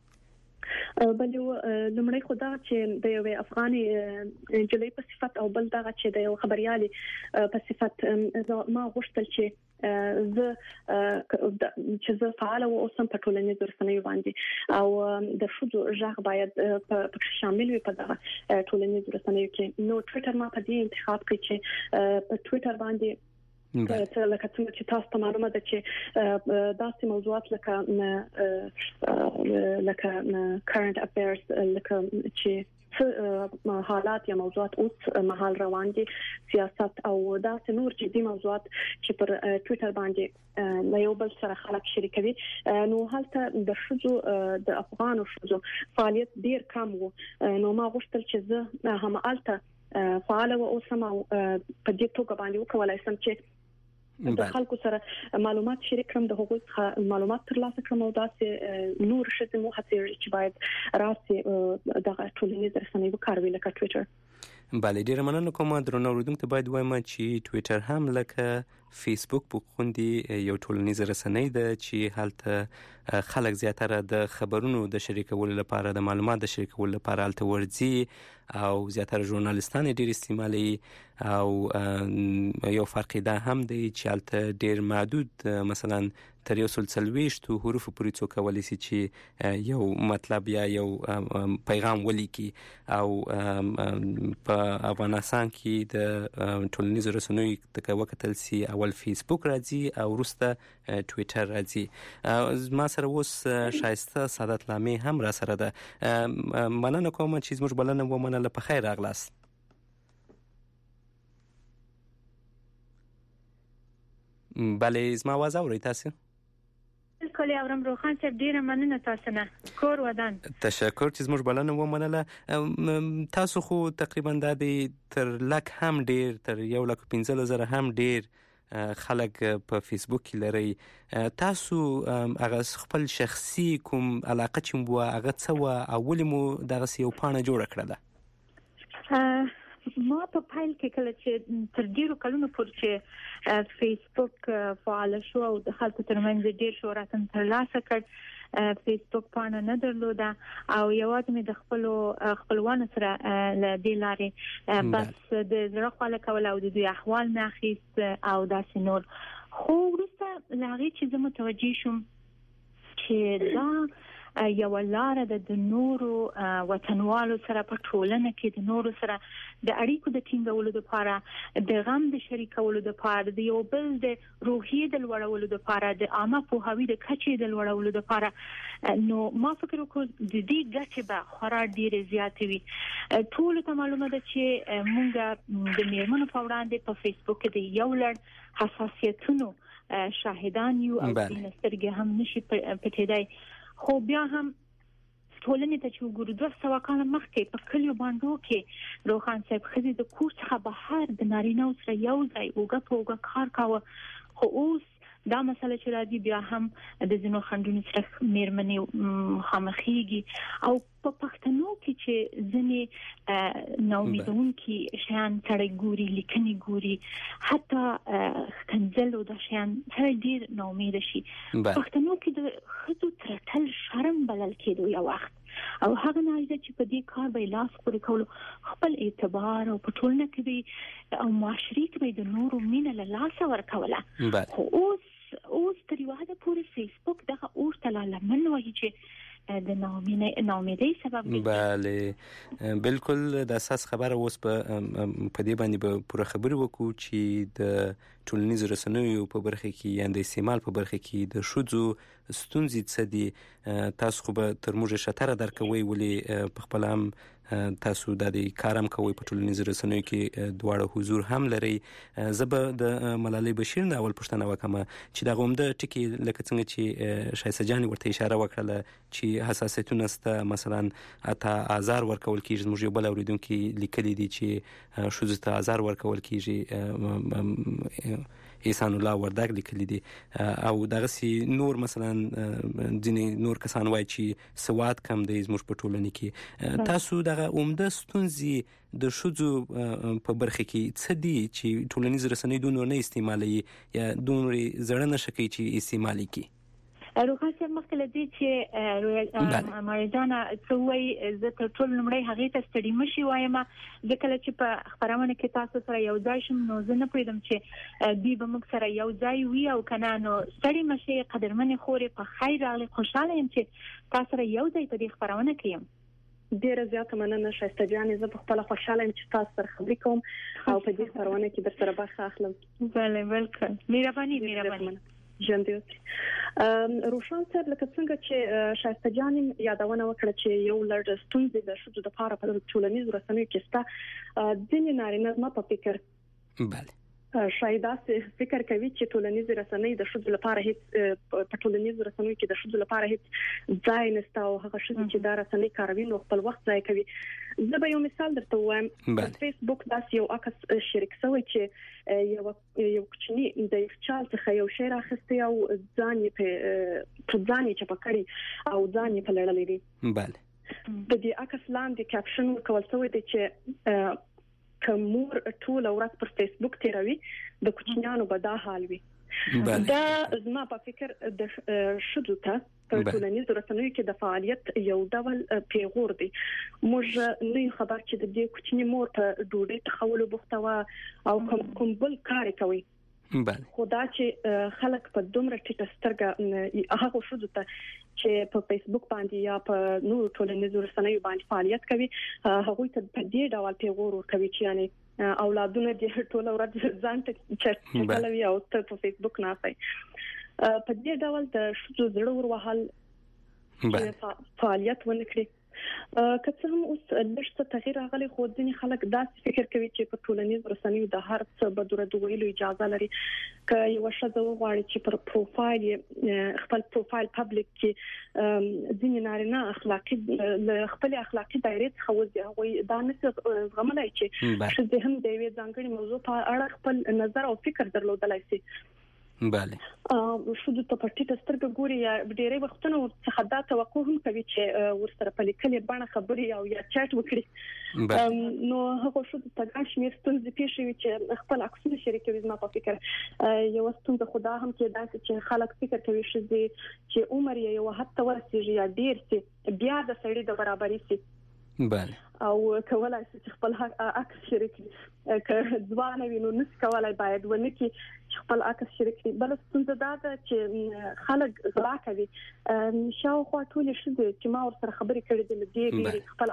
بلې لومړی خو دا چې د یوې افغاني نجلۍ په صفت او بل دغه چې د یو خبریالې په صفت ما غوښتل چې زه چې زه فعاله اوسم په ټولنیزو رسنیو باندې او د ښځو غږ باید په شامل وي په دغه ټولنیزو رسنیو کې. نو ټویټر ما په دې انتخاب کړ چې په ټویټر باندې لکه څنګه چې تاسو ته معلومه ده چې داسې موضوعات لکه لکه current affairs لکه چې څه حالات یا موضوعات اوس مهال روان دي سیاست او داسې نور جدي موضوعات چې پر ټوئیټر باندې له یو بل سره خلک شریکوي نو هلته د شذو د افغانو شذو فعالیت ډیر کم وو نو ما غوښتل چې زه هم الته فعال او اوسم او په دې توګه باندې وکولای شم چې د خلکو سره معلومات شریک کړم د هغوی معلومات ترلاسه کړم او داسې نور شته مو هڅه چې باید راسي دغه ټولنیز رسنۍ وکاروي لکه ټوئیټر. بله ډیره مننه کوم. درنو اوریدونکو ته باید وایم چې ټوئیټر هم لکه فیسبوک په خوندې یو ټولنیز رسنۍ ده چې هلته خلک زیاتره د خبرونو د شریکولو لپاره د معلومات د شریکولو لپاره هلته ورځي او زیاتره ژورنالیستان ډیر استعمالي او یو فرق دا هم دی چې هلته ډیر محدود مثلا تر یو سل څلوېښتو حروفو پورې څوک کولی شي چې یو مطلب یا یو پیغام ولیکي او په افغانستان کې د ټولنیزو رسنیو د وکتل سي اول فیسبوک راځي او وروسته ټوئیټر راځي. ما سره اوس شایسته سعادت لامې هم را سره ده. مننه کوم چې زموږ بلنه ومنله. په خیر راغلاست. بله زما आवाज اورئ تاسو؟ بالکل اورم. روخان صاحب ډیره مننه تاسو نه. کور ودان. تشکر چې زموږ بلنه ومنله. تاسو خو تقریبا د تر لک هم ډیر تر یو لک پنځه زره هم ډیر خلک په فیسبوک کې لري. تاسو هغه خپل شخصي کوم علاقه چې مو هغه څه و او ولې مو دغه یو پاڼه جوړ کړله؟ ما په فایل کې کله چې تر ډیرو کلونو پورې چې فیسبوک فعال شو او د خلکو ترمنځ ډیر شهرت ترلاسه کړ فیسبوک پاڼه نه درلوده او یوازې مې د خپل خپلوانو سره له دې لارې بس د زړه خواله کول او د دوی احوال مې اخیست او داسې نور. خو وروسته له هغې چې زه متوجه شوم چې دا یو لاره د نورو وطنوالو سره په ټولنه کې د نورو سره د اړیکو د ټینګولو لپاره د غم د شریکولو لپاره د یو بل د روحیې د لوړولو لپاره د عامه پوهاوي د کچې د لوړولو لپاره نو ما فکر وکړ د دې ګټې به خورا ډېرې زیاتې وي. ټولو ته معلومه ده چې موږ د میرمنو په وړاندې په فیسبوک کې د یو لړ حساسیتونو شاهدان یو او د سترګې هم نشي پټېدای. خو بیا هم ټولنې ته چې وګورو دوه سوه کاله مخکې په کلیو بانډو کې روخان صاحب ښځې د کور څخه بهر د نارینه‌و سره یو ځای اوږه په اوږه کار کاوه. خو اوس دا مسله چې راځي بیا هم د ځینو خنډونو سره میرمنې مخامخېږي او په پښتنو کې چې ځینې ناامیدونکي شیان سړی ګوري لیکنې ګوري حتی ښکنځل او دا شیان سړی ډېر ناامیده شي. پښتنو کې د ښځو ترټل شرم بلل کېدو یو وخت او هغه نارینه چې په دې کار به لاس پورې کولو خپل اعتبار او په ټولنه کې به او معاشري کې به د نورو مینه له لاسه ورکوله. خو اوس اوس تر یو حده پورې فیسبوک دغه اور ته لمن وایي چې د ناامیدۍ سبب دی. بله بالکل د اساس خبره اوس په په دې باندې به پوره خبرې وکړو چې د ټولنیزو رسنیو په برخه کې یا د استعمال په برخه کې د ښځو ستونزې څه دي. تاسو خو به تر موږ شتره درکوئ ولې په خپل هم تاسو د کار هم کوئ په ټولنیزو رسنیو کې دواړه حضور هم لرئ. زه به د ملالۍ بشیر نه اول پوښتنه وکړم چې دغه عمده ټکي لکه څنګه چې شایسته جانې ورته اشاره وکړله چې حساسیتونه شته مثلا حتی آزار ورکول کېږي. زموږ یو بل اورېدونکي لیکلي دي چې ښځو ته آزار ورکول کېږي. احسان الله وردګ لیکلي دي او دغسې نور مثلا ځینې نور کسان وایي چې سواد کم دی زموږ په ټولنه کې. تاسو دغه عمده ستونزې د ښځو په برخه کې څه دي چې ټولنیز رسنۍ دومره نه استعمالوي یا دومره زړه نشه کوي چې استعمال کړي؟ روخان صاحب مخکې له دې چې مریجانه څه وایي زه تر ټولو لومړی هغې ته ستړي مه شي وایم. زه کله چې په خپرونه کې تاسو سره یو ځای شم نو زه نه پوهېدم چې دوی به موږ سره یو ځای وي او که نه نو ستړي مه شئ قدرمنې خورې په خیر راغلې. خوشحاله یم چې تاسو سره یو ځای په دې خپرونه کې یم. ډیره زیاته مننه شایسته جانې. زه په خپله خوشحاله یم چې تاسو سره خبرې کوم او په دې خپرونه کې در سره برخه اخلم. بله بالکل. مهرباني مهرباني. ژوند وي روشان صاحب لکه څنګه چې شایسته جان یادونه وکړه چې یو لړ ستونزې د شذو د لپاره په ټولنیزو رسنیو کې شته ځینې نارینه ما په فکر بله شاید تاسو فکر کوي چې ټولنیزې رسنۍ د شذو لپاره هیڅ په ټولنیزو رسنیو کې د شذو لپاره هیڅ ځای نشته او هغه شذې چې دا رسنۍ کاروي نو خپل وخت ضایع کوي. زه به یو مثال درته وایم. فیسبوک داسې یو عکس شریک شوی چې یو یو کوچنی د چال څخه یو شی راخسته او ځان یې په ځان یې چپه کړی او ځان یې په لړلې دي. بله د دې عکس لاندې کیپشن ورکول شوی دی چې کومور ټول ورځ پر فیسبوک تیروي د کوچنیانو به دا حال وي. دا زما په فکر د شذو ته په ټولنیزو رسنیو کې د فعالیت یو ډول پیغور دی. موږ نه خبر چې د دې کوچنی مور په ډوډۍ تخولو بوخته او کوم کوم بل کار کوي. بله خدا چې خلک په دومره ټیټه سترګه هغه شذو ته چې په فیسبوک باندې یا په نورو ټولنیزو رسنیو باندې فعالیت کوي هغه ته په دې ډول پیغور ورکوي چې یعنی اولادونه دې ټول ورځ ځان ته چټکلوي او ته په فیسبوک نه کوي. په دې ډول د شذو زړه ور وهل فعالیت ونکړي. که څه هم اوس لږ څه تغییر راغلی خو ځینې خلک داسې فکر کوي چې په ټولنیزو رسنیو د هر څه بدرد ویلو اجازه لري. که یو ښځه وغواړي چې پر پروفایل خپل پروفایل پبلک کې ځینې نارینه اخلاقي له خپل اخلاقي دایرې څخه وځي هغوی دا نشي زغملای چې ښځې هم د یوې ځانګړي موضوع په اړه خپل نظر او فکر درلودلای شي. بله شذو ته په ټیټه سترګه ګوري یا ډېرې وختونه ورڅخه دا توقع هم کوي چې ورسره په لیکلې بڼه خبرې او یا چات وکړي. نو هغه شذو ته ګڼ شمېر ستونزې پیښ شوي چې خپل عکسونه شریکوي. زما په فکر یو ستونزه خو دا هم کېدای شي چې خلک فکر کوي ښځې چې عمر یې یو حد ته ورسېږي یا ډېر شي بیا د سړي د برابرۍ شي. بله او کولای شي چې خپل عکس شریک کړي. که ځوان وي نو نس کولای باید ونه کې خپل عکس شریک کړي. بل څه دا ده چې خلک غلا کوي. شاوخوا ټول ښځې چې ما ورسره خبرې کړې دي دې ډېر خپل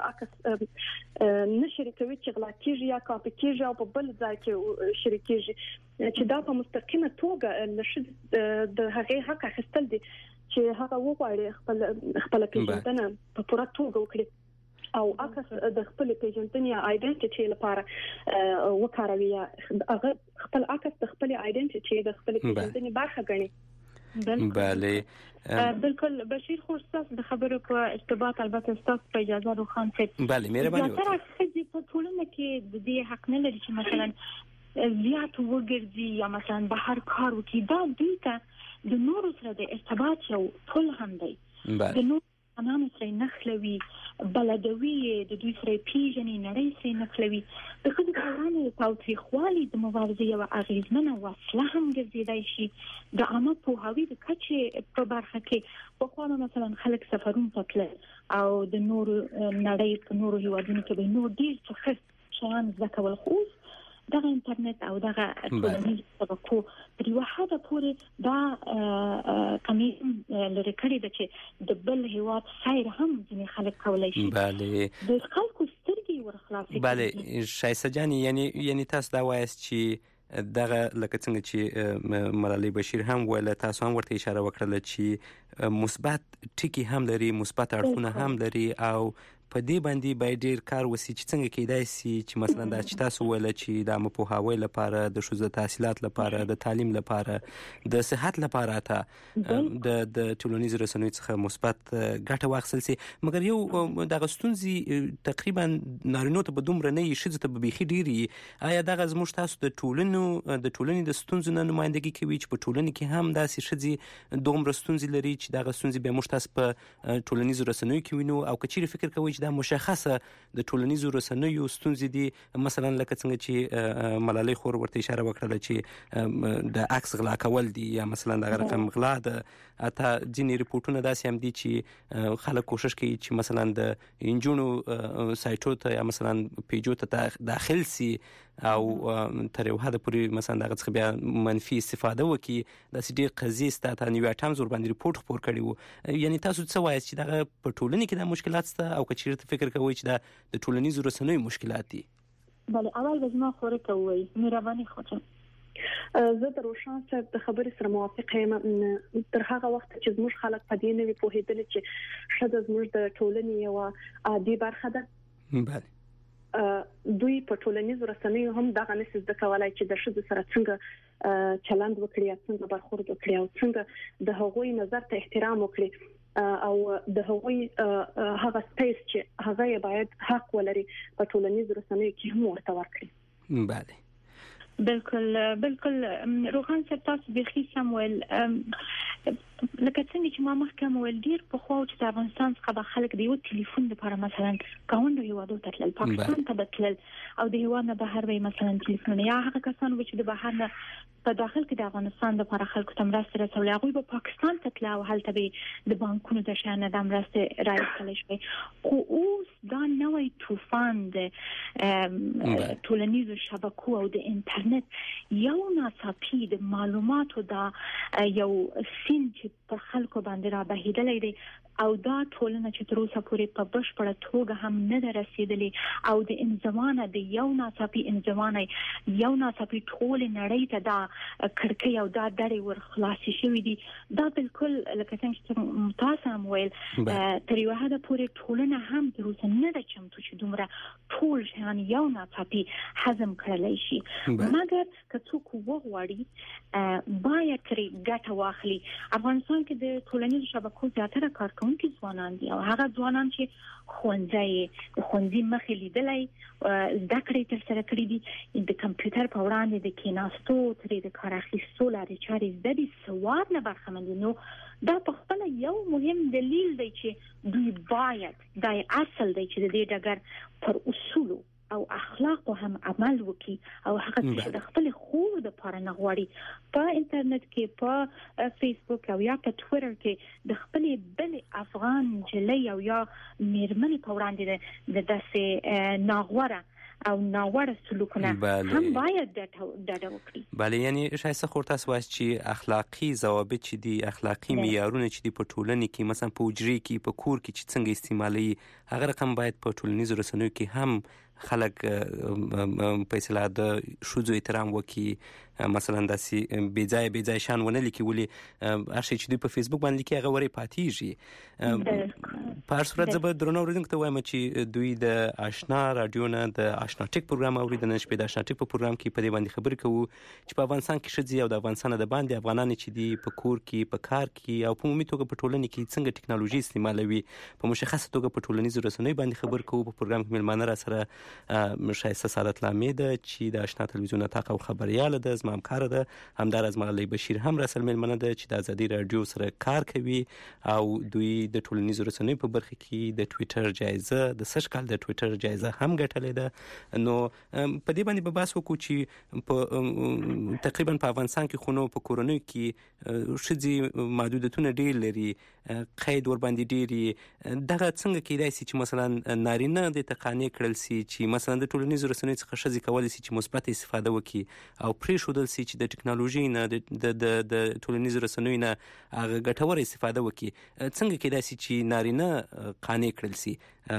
عکس نه شریکوي چې غلا کیږي یا کاپي کیږي او په بل ځای کې شریکيږي چې دا په مستقیمه توګه نشي د هغه حق اخیستل دي چې هغه وغواړي خپل خپل پیژندنه په پوره توګه وکړي او عکس د خپل پیژندنې آیډنټیټي لپاره وکاروي. هغه خپل عکس د خپل آیډنټیټي د خپل پیژندنې برخه ګڼي. بله بالکل بشیر خو تاسو د خبرو په ارتباط البته تاسو په اجازه روخان څه بله مهرباني وکړئ. تر څو په ټولنه کې د دې حق نه لري چې مثلا زیات وګرځي یا مثلا بهر کار وکړي. دا دوی ته د نورو سره د ارتباط یو پل هم دی. د نورو انام سره نخلوي بلدوي د دوی سره پیژنې نړۍ سره نخلوي. د خځو په وړاندې تاوتریخوالي د مبارزې یوه اغېزمنه وسله هم ګرځېدای شي. د عامه پوهاوي د کچې په برخه کې پخوا مثلا خلک سفرونو ته تلل او د نورو نړۍ په نورو هیوادونو کې به نور ډېر څه ښه شیان زده کول. خو دغه انټرنیټ او دغه ټولنیزو شبکو په یوه حده پورې دا کمی لرې کړې ده چې د بل هیواد سیر هم ځینې خلک کولی شي. بله د خلکو سترګې ورخلاصې کړي. بله شایسته جانې یعنی یعنی تاسو دا وایاست چې دغه لکه څنګه چې ملالۍ بشیر هم ویل تاسو هم ورته اشاره وکړله چې مثبت ټکي هم لري مثبت اړخونه هم لري او په دې باندې باید ډېر کار وشي چې څنګه کېدای شي چې مثلا دا چې تاسو ویل چې د عامه پوهاوي لپاره د ښځو تحصیلات لپاره د تعلیم لپاره د صحت لپاره ته د د ټولنیزو رسنیو څخه مثبت ګټه واخیستل شي. مګر یو دغه ستونزې تقریبا نارینو ته به دومره نه وي ښځو ته به بیخي ډېرې وي. آیا دغه زموږ تاسو د ټولنو د ټولنې د ستونزو نه نمایندګي کوي چې په ټولنه کې هم داسې ښځې دومره ستونزې لري چې دغه ستونزې بیا موږ تاسو په ټولنیزو رسنیو کې وینو او که چیرې فکر کوئ دا مشخصه د ټولنیزو رسنیو ستونزې دي مثلا لکه څنګه چې ملالۍ خور ورته اشاره وکړه چې د عکس غلا کول دي یا مثلا د رقم غلا ده. اته ځینې ریپورتونه داسې هم دي چې خلک کوشش کوي چې مثلا د انجونو سایټو ته یا مثلا پیجو ته داخل سي او تر یو حده پورې مثلا دغه څخه بیا منفي استفاده وکړي. داسې ډېر قضیې ستا ته نیویارک ټایمز ورباندې ریپورټ خپور کړی و. یعنی تاسو څه وایاست چې دغه په ټولنې کې دا مشکلات شته او که چېرته فکر کوئ چې دا د ټولنیزو رسنیو مشکلات دي؟ بله اول به زما خوره ته ووایي مهرباني خواهد. زه د روشان صاحب د خبرې سره موافق یم. تر هغه وخت چې زموږ خلک په دې نه وي پوهېدل چې ښځه زموږ د ټولنې یو عادي برخه ده، بله دوی په ټولنیزو رسنیو هم دغه نسبت د کولای چې د ښځو سره څنګه چلند وکړي یا څنګه برخورد وکړي او څنګه د هغوی نظر ته احترام وکړي او د هغوی هغه سپیس چې هغه باید حق ولري په ټولنیزو رسنیو کې هم ورته ورکړي. بله بالکل بالکل روغان صاحب تاسو به خې سمویل لکه څنګه چې ما مخکې مول ډیر په خو چې د افغانستان څخه د خلک دی یو ټلیفون لپاره مثلا کاوند یو وادو تل پاکستان ته تل او د هوا نه بهر وي مثلا ټلیفون یا هغه کسان چې د بهر نه په داخل کې د افغانستان لپاره خلکو ته مرسته رسول هغه په پاکستان ته تل او هلته به د بانکونو د شان د مرسته راځي شي. خو اوس دا نوې طوفان د ټولنیزو شبکو او د انټرنیټ یو ناڅاپي د معلوماتو دا یو سین چې په خلکو باندې را بهیدلې دي او دا ټولنه چې تر اوسه پورې په بشپړه توګه هم نه رسیدلې او د انزمانه د یو ناڅاپي انزمانه یو ناڅاپي ټول نړۍ ته دا کړکۍ او دا درې ور خلاصې شوې دي. دا بالکل لکه څنګه چې تاسو هم ویل تر یو حد پورې ټولنه هم تر اوسه نه ده چمتو چې دومره ټول شان یو ناڅاپي هضم کړلی شي، مګر که څوک وغواړي باید ترې ګټه واخلي. افغانستان کې د ټولنیزو شبکو زیاتره کارکونکي ځوانان دي او هغه ځوانان چې ښوونځي د ښوونځي مخې لیدلای زده کړې تر سره کړې دي د کمپیوټر په وړاندې د کیناستو ترې د کار اخیستو لارې چارې زده دي سواد نه برخمن دي. نو دا په خپل یو مهم دلیل دی چې دوی باید دا اصل دی چې د دې ډګر پر اصول او اخلاق هم عمل وکي او هغه چې د خپل خور د پاره نه غواړي په انټرنیټ کې په فیسبوک او یا په ټوئیټر کې د خپل بل افغان جلې او یا میرمنې په وړاندې د داسې ناغوره او ناوړه سلوکونه هم باید ډډه وکړي. بله یعنی شایسته خور تاسو وایي چې اخلاقی ضوابط چې دي اخلاقی معیارونه چې دي په ټولنه کې مثلا په حجرې کې په کور کې چې څنګه استعمالي هغه رقم باید په ټولنیزو رسنیو کې هم خلک په اصطلاح د ښځو احترام وکړي، مثلا داسې بې ځایه بې ځایه شیان ونه لیکي ولې هر شی چې دوی په فیسبوک باندې لیکي هغه ورې پاتېږي. په هر صورت زه به درنو اورېدونکو ته وایم چې دوی د آشنا راډیو نه د آشنا ټیک پروګرام اوري. د نن شپې د آشنا ټیک په پروګرام کې په دې باندې خبرې کوو چې په افغانستان کې ښځې او د افغانستان د باندې افغانان چې دي په کور کې په کار کې او په عمومي توګه په ټولنه کې څنګه ټکنالوژي استعمالوي په مشخصه توګه په ټولنیزو رسنیو باندې خبر کوو. په پروګرام کې مېلمانه را سره شایسته سعادت لامې ده چې د آشنا تلویزیون تاق او خبریاله ده، زما همکاره ده، همداراز ملالۍ بشیر هم راسل مېلمنه ده چې د ازادي راډیو سره کار کوي او دوی د ټولنیزو رسنیو په برخه کې د ټویټر جایزه د سږ کال د ټویټر جایزه هم ګټلې ده. نو په دې باندې به بحث وکړو چې په تقریبا په افغانستان کې خو نو په کورنیو کې ښځې محدودیتونه ډېر لري، قید ورباندې ډېر دغه څنګه کېدای شي چې مثلا نارینه د تقانې کړل سي چې مثلا د ټولنیزو رسنیو څخه ښځې کولی شي چې مثبت استفاده وکړي او پرېښودل سي چې د ټکنالوژي نه د د د ټولنیزو رسنیو نه هغه ګټوره استفاده وکړي. څنګه کېدای شي چې نارینه قانع کړل سي؟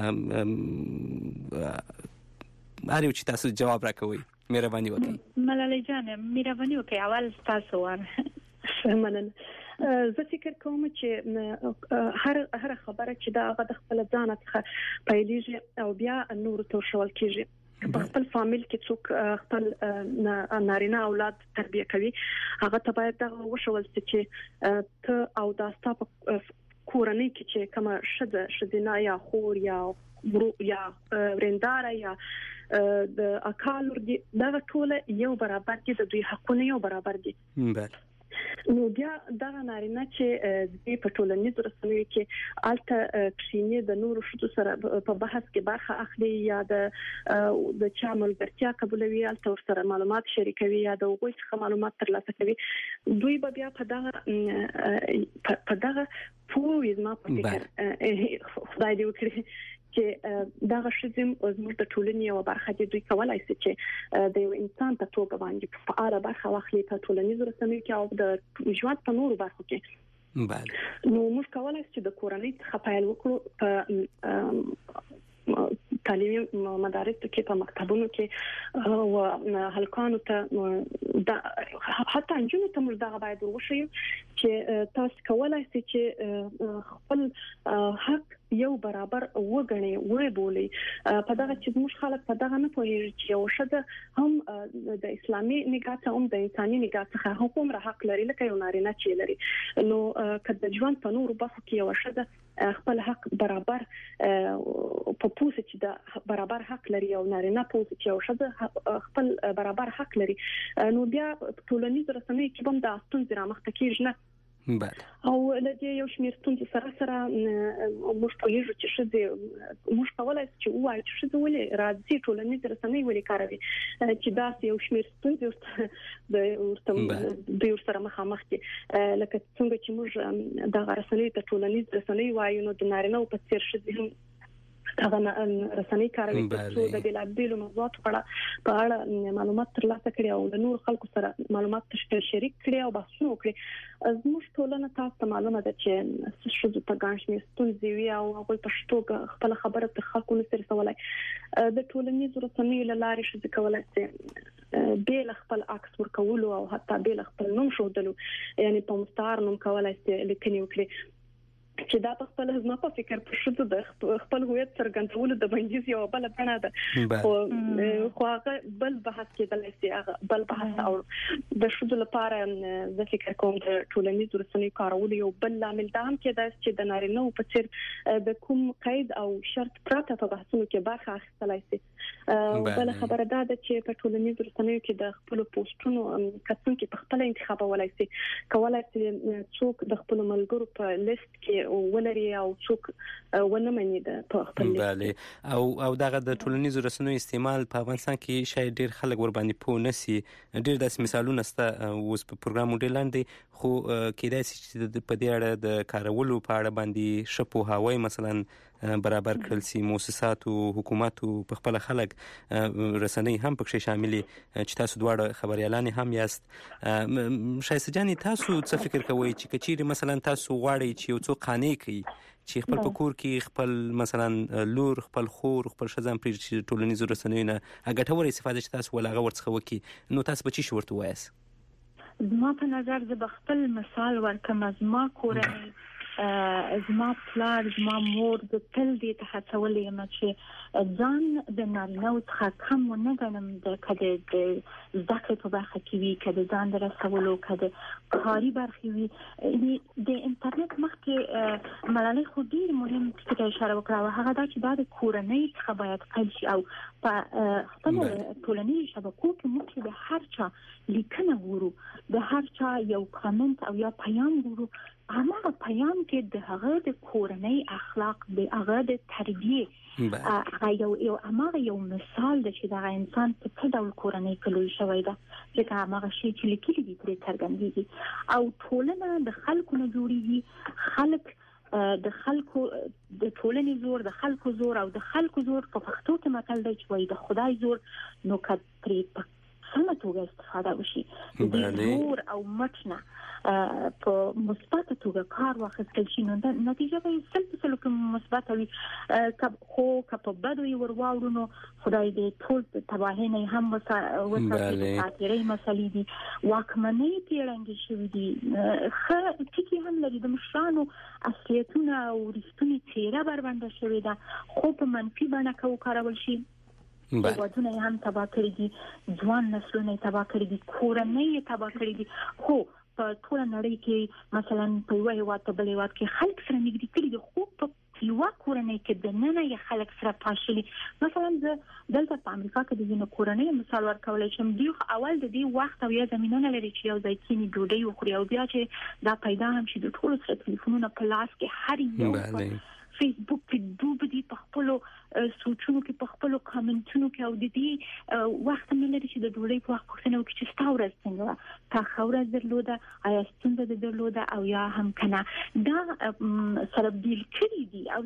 هر یو چې تاسو جواب راکوئ مهرباني وکړئ. ملالۍ جان مهرباني وکړئ اول تاسو وار مننه. زه فکر کوم چې هر هر خبره چې دا هغه د خپل ځان څخه پیلېږي او بیا نور ته شول کېږي. په خپل فامیل کې څوک خپل نارینه اولاد تربیه کوي هغه ته باید دا وشول چې ته او دا ستاسو کورنۍ کې چې کومه ښځه ښځینه یا خور یا ورو یا ورنداره یا د اکالور دي دا ټول یو برابر دي، د دوی حقونه یو برابر دي. بله نو بیا دا نارینه چې د په ټولنیزو رسنیو کې الته کښینی د نورو شتو سره په بحث کې برخه اخلي یا د د چا ملګرتیا قبولوي الته سره معلومات شریکوي یا د وګړي څخه معلومات ترلاسه کوي، دوی به بیا په دغه په دغه پوهې زما په فکر خدای دې وکړي چې دا غشزم زموږ د ټولنې یو برخه دي. دوی کولای شي چې د یو انسان په توګه باندې په اړه برخه واخلي په ټولنیزو رسنیو کې او د ژوند په نورو برخو کې. بله نو موږ کولای شو چې د کورنۍ څخه پیل وکړو په تعلیمي مدارس کې په مکتبونو کې او هلکانو ته حتی انجونو ته موږ دا باید وشي چې تاسو کولای شئ چې خپل حق یو برابر وګڼي وې بولي په دغه چې موږ خلک په دغه نه پوهیږي چې یو شته هم د اسلامي نگاه ته هم د انساني نگاه څخه حکوم را حق لري لکه یو نارینه چې لري نو کله ژوند په نور بخو کې یو شته خپل حق برابر په پوسه چې د برابر حق لري او نارینه پوسه چې یو شته خپل برابر حق لري نو بیا ټولنیز رسنۍ کې هم د استون زرامخ تکیږي نه بله او لدې یو شمېر ستونزې سره سره موږ پوهیږو چې ښځې موږ کولای شو چې ووایو چې ښځې ولې راځي ټولنیزې رسنۍ ولې کاروي چې داسې یو شمېر ستونزې د ورته دوی ورسره مخامخ دي لکه څنګه چې موږ دغه رسنۍ ته ټولنیز رسنۍ وایو نو د نارینه‌و په څېر ښځې هم هغه رسنۍ کاروي چې د بلابلو موضوعاتو په اړه معلومات ترلاسه کړي او د نور خلکو سره معلومات شریک کړي او بحثونه وکړي زموږ ټولنه تاسو ته معلومه ده چې شذ ته ګڼ ستونزې وي او هغه په پښتو خپل خبره ته خلکو نه سره سوالای د ټولنیزو رسنیو له لارې شذ کولای شي بیل خپل عکس ورکولو او حتی بیل خپل نوم شودلو یعنی په مستعار نوم کولای شي لیکنې وکړي چې دا په خپل زما په فکر په شته د خپل هویت څرګندولو د بندیز یو بل بڼه ده خو خو هغه بل بحث کېدل شي هغه بل بحث او د شته لپاره د فکر کوم د ټولنیزو رسنیو کارول یو بل عامل دا هم کېدای چې د نارینه په څیر د کوم قید او شرط پراته په بحثونو کې برخه اخیستلای شي بل خبره ده چې په ټولنیزو رسنیو کې د خپل پوسټونو کتون کې په خپل انتخابولای شي کولای شي څوک د خپل ملګرو په لیست کې ولري او څوک ونه مني د په خپل بله او او دغه د ټولنیزو رسنیو استعمال په افغانستان کې شاید ډیر خلک ور باندې پوه نسی ډیر داسې مثالونه سته اوس په پروګرام ډیر لاندې خو کېدای شي چې په دې اړه د کارولو په اړه باندې شپو هاوی مثلا برابر کړل سي مؤسسات او حکومت په خپل خلک رسنۍ هم پکې شاملي چې تاسو دواړه خبريالان هم یاست شایسته جان تاسو څه فکر کوئ چې کچېری مثلا تاسو غواړئ چې یو څو قانې کوي چې خپل پکور کې خپل مثلا لور خپل خور خپل شزم پر ټولنیزو رسنیو نه هغه استفاده چې تاسو ولغه ورڅخه وکي نو تاسو بچی شورته وایس زما په نظر د خپل مثال ورکم از ما کورنۍ زما پلار زما مور د تل دې ته هڅولې یم چې ځان د نارینه‌و څخه کم نه ګڼم د کده د زده کړې په برخه کې وي کده ځان د رسولو کده کاري برخه وي د انټرنیټ مخ کې ملالۍ خو ډېر مهم څه اشاره وکړه هغه دا چې د کورنۍ څخه باید پیل شي او په خپل ټولنیزو شبکو کې موږ د هر چا لیکنه ورو د هر چا یو کامنت او یا پیام ورو هغه پیام کې د هغه د کورنۍ اخلاق د هغه د تربیه هغه یو یو هغه یو مثال د چې دا انسان په څه ډول کورنۍ کې لوی شوی دا چې هغه شی چې لیکلي دي پرې څرګندېږي او ټولنه د خلکو نه جوړیږي خلک د خلکو د ټولنې زور د خلکو زور او د خلکو زور په پښتو کې متل دی چې وایي د خدای زور نو کړ پرې سمه توګه استفاده وشي د زور او مټنه په مثبت توګه کار واخیستل شي نو د نتیجه به سل په سل کوم مثبت وي خو کله بده وي ورواړو نو خدای دې ټول تباهي نه هم وساتي خاطرې مسلې دي واکمنۍ پیړنګ شوې دي خه ټکی هم لري د مشرانو اصلیتونه او رښتونی چیرې بربنده شوې ده خو په منفي بڼه کو کارول شي ودونه هم تبا کړی دي ځوان نسلونه تبا کړی دي کورنۍ تبا کړی دي خو په ټول نړۍ کې مثلا په یو هیواد ته بل هیواد کې خلک سره نږدې کړي دي خو په یو کورنۍ کې د نن نه خلک سره پاشلي مثلا دلته په امریکا کې د ځینو کورنۍ مثال ورکول شم دی اول د دې وخت او یا زمينونه لري چې یو ځای کې ډوډۍ وخوري او بیا چې دا پیدا هم چې د ټول سره ټلیفونونه په لاس کې هر یو فیسبوک کې دوب دي په خپل سوچونو کې په خپل کامنټونو کې او د دې وخت نه لري چې د ډوډۍ په وخت پوښتنه وکړي چې ستا ورځ څنګه تا خوره درلوده آیا ستونزه درلوده او یا هم کنه دا سره بیل کړی دي او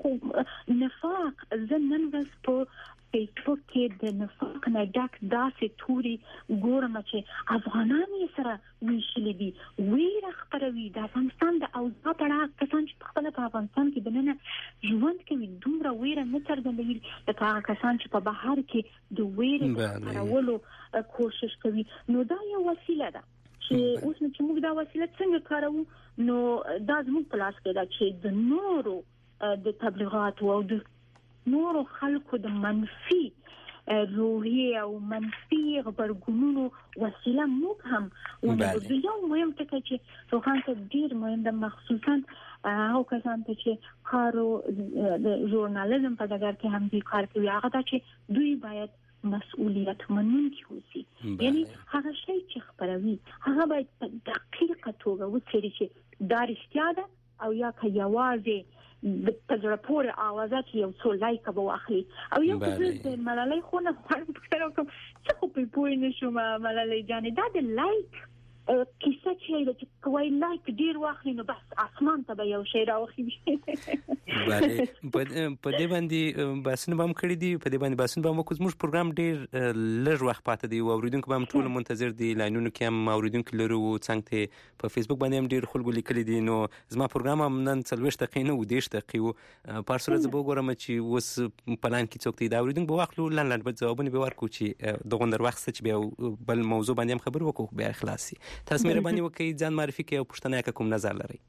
د نفاق زنن ورځ په فیسبوک کې د نفاق نه ډک داسې توري ګورم چې افغانان یې سره ویشلي دي ویره خپروي د افغانستان د اوضاع په اړه کسان چې خپل په افغانستان کې د نن ژوند کوي دومره ویره نه څرګندوي لکه هغه کسان چې په بهر کې د ویرې کارولو کوشش کوي. نو دا یو وسیله ده چې اوس چې موږ دا وسیله څنګه کاروو نو دا زموږ په لاس کې ده چې د نورو د تبلیغات او د نورو خلکو د منفي روحي او منفي خبرګونونو وسیله موږ هم ونیسو. یو مهم ټکی چې روحان ته ډیر مهم ده، مخصوصا هغه کسان چې کارو د ژورنالیزم په ډګر کې هم دي کار کوي، هغه دا چې دوی باید مسؤلیت منونکي اوسي. یعنی هغه شی چې خبروي هغه باید په دقیقه توګه وڅېړي چې دا رښتیا ده او یا که یوازې د تجربه پورې اوازات یو څو لایک به واخلي. او یو څه د ملالۍ خو نه پوښتنه کوم څه خو په پوه نه شوم ملالۍ جانې، دا د لایک کیسه چې کوي لایک ډیر واخلي نو بس اسمان ته به یو شی راوخی. بله په دې باندې باسن بام کړی دی، په دې باندې باسن بام کوم موږ پروګرام ډیر لږ وخت پاتې دی او اوریدونکو بام ټول منتظر دي، لاینونو کې هم اوریدونکو لرو څنګه ته په فیسبوک باندې هم ډیر خلکو لیکلي دي. نو زما پروګرام هم نن څلوېښت دقیقې نه و دېرش دقیقې په هر صورت زه به وګورم چې اوس پلان کې څوک دی دا اوریدونکو به واخلو لنډ لنډ به ځوابونه به ورکړو چې د غونډر وخت چې بیا بل موضوع باندې هم خبر وکړو بیا خلاص شي. تاسو مهرباني وکړئ ځان معرفي کړئ او پوښتنه که کوم نظر لرئ.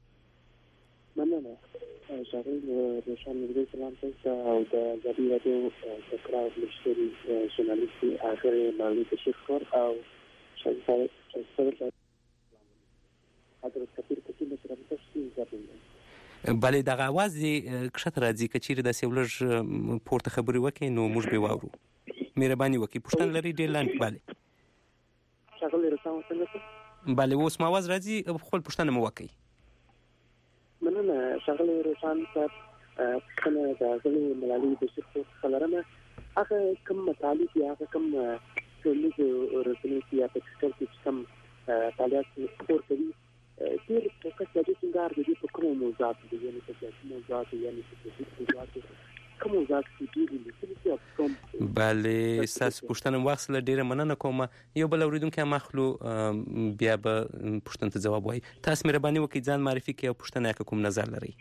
مننه شاغل روشن نوري سلام تاسو او د ازادي رادیو د کراود مشتري ژورنالیست اخر مولوی تشکر او شاګرد شاګرد حضرت کثیر کثیر سره تاسو زده. بله دغه आवाज دې کښته راځي که چیرې داسې ولږ پورته خبرې وکړئ نو موږ به واورو. مهرباني وکړئ پوښتنه لرئ ډېر لاندې. بله شاغل روشن څنګه؟ بله اوس ما आवाज راځي خپل پوښتنه مو وکړئ. مننه شاغل روشن صاحب، پوښتنه د غلي ملالۍ د شخص خبرنه هغه کوم مطالب یا هغه کوم ټولنیز رسنۍ یا تکسر کې کوم فعالیت خپور کوي ډېر فوکس د دې څنګه د دې په کومو موضوعاتو دي، یعنې په سیاسي موضوعاتو یعنې په سیاسي موضوعاتو کوم موضوعات دي چې کوم. بله ستاسو پوښتنه واخیستله، ډېره مننه کوم. یو بل اورېدونکی هم اخلو بیا به پوښتنې ته ځواب وایي. تاسو مهرباني وکړئ ځان معرفي کړئ او پوښتنه که کوم نظر لرئ.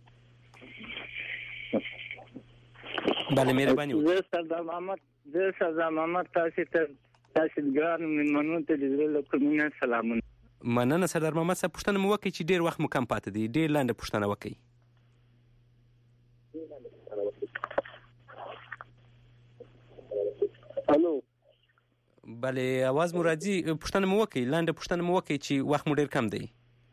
بله مهرباني وکړئ. زه سردار محمد زه سردار محمد تاسو ته تاسو ګران مېلمنو ته د زړه له کومې سلامونه. مننه سردار محمد صاحب، پوښتنه مو وکړئ چې ډېر وخت مو کم پاتې دی، ډېر لنډه پوښتنه وکړئ. الو بله आवाज مو راځي، پوښتنه مو وکړئ، لنډه پوښتنه مو وکړئ چې وخت مو ډېر کم دی.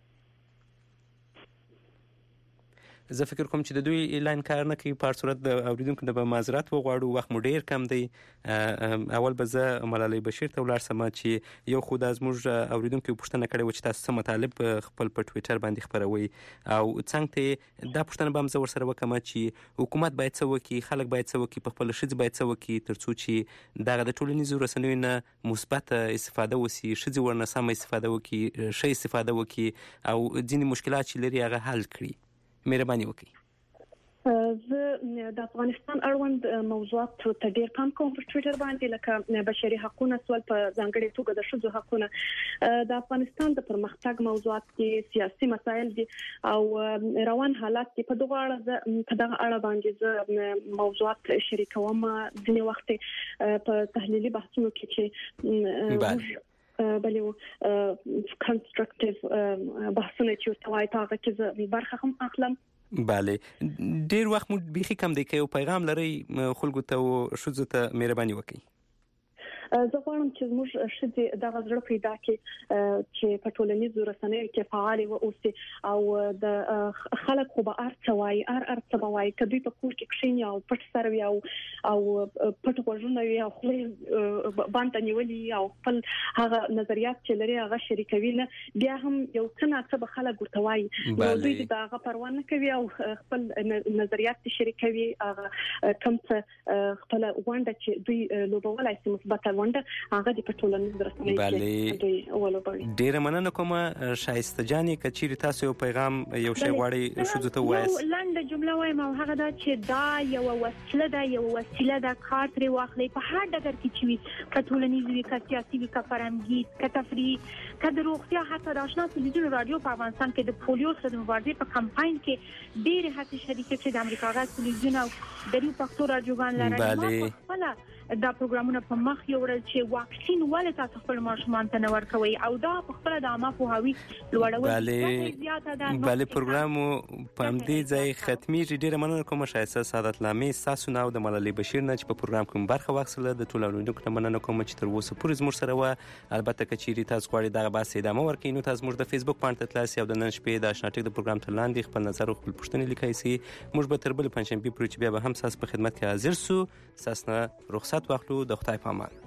زه فکر کوم چې د دوی لاین کار نه کوي، په هر صورت د اوریدونکو نه به معذرت وغواړو، وخت مو ډېر کم دی. اول به زه ملالۍ بشیر ته ولاړ شم چې یو خو دا زموږ اوریدونکو پوښتنه کړې وه چې تاسو څه مطالب خپل په ټویټر باندې خپروئ او څنګ ته دا پوښتنه به هم زه ورسره وکړم چې حکومت باید څه وکړي، خلک باید څه وکړي، په خپله ښځې باید څه وکړي تر څو چې دغه د ټولنیزو رسنیو نه مثبت استفاده وسي، ښځې ورنه سمه استفاده وکړي، ښه استفاده وکړي او ځینې مشکلات چې لري هغه حل کړي. مهرباني وکړئ. زه د افغانستان اړوند موضوعات ته ډیر پام کوم په ټویټر باندې، لکه بشري حقوقونه سوال په ځانګړي توګه د ښځو حقوقونه، د افغانستان د پرمختګ موضوعات دي، سیاسي مسایل دي او روان حالات دي. په دغه اړه په دغه اړه باندې زه موضوعات شریکوم ځینې وخت په تحلیلي بحثونو کې چې بلې کنسترکټیو بحثونه چې ورته وایي هغه کې زه برخه هم اخلم. بله ډیر وخت مو بیخي کم دی، که یو پیغام لرئ خلکو ته او ښځو ته مهرباني وکړئ. زه غواړم چې زموږ ښځې دغه زړه پیدا کړي چې په ټولنیزو رسنیو کې فعالې واوسي او د خلک خو به هر څه وایي، هر هر څه به وایي، که دوی په کور کې کښېني او پټ سر وي او او پټ غوږونه وي او خولې باندې نیولي او خپل هغه نظریات چې لري هغه شریکوي نه، بیا هم یو څه ناڅه به خلک ورته وایي، نو دوی د هغه پروا نه کوي او خپل نظریات شریکوي. هغه کوم څه خپله غونډه چې دوی لوبولی سي مثبته غونډه هغه د پټولنیز رسنۍ کې دوی ولوبوي. ډیره مننه کوم شایسته جانې، که چیرې تاسو یو پیغام یو شی غواړئ ښځو ته ووایاست. لنډه جمله وایم او هغه دا چې دا یو وسیله ده یو وسیله ده کار ترې واخلي په هر ډګر کې چې وي که ټولنیز وي که سیاسي وي که فرهنګي که تفریحي که د روغتیا حتی د آشنا تلویزیون رادیو په افغانستان کې د پولیو سره د مبارزې په کمپاین کې ډېرې هڅې شریکې چې د امریکا غږ تلویزیون او دریو پښتو رادیوګان لري خپل دا پروګرامونه په مخ یوړل چې واکسین ولې تاسو خپل ماشومان ته نه ورکوي او دا په خپل د عامه پوهاوي لوړول زیاته ده بله پروګرام په همدې ځای ختمیږي. ډېره مننه کوم ښایسته سعادت لامې ستاسو نه او د ملالۍ بشیر نه چې په پروګرام کې برخه واخیستله. د ټولو اورېدونکو نه مننه کوم چې تر اوسه پورې زموږ سره وه. البته که چیرې تاسو غواړئ دغه بحث ادامه ورکړئ نو تاسو زموږ د فیسبوک پاڼې ته تللی او د نن شپې د اشنا ټک د پروګرام تر لاندې خپل نظر او خپل پوښتنې لیکلی سئ. موږ به تر بلې پنجشنبې پورې چې بیا به هم ستاسو په خدمت کې حاضر سو. ستاسو نه رخصت واخلو. د خدای په امان.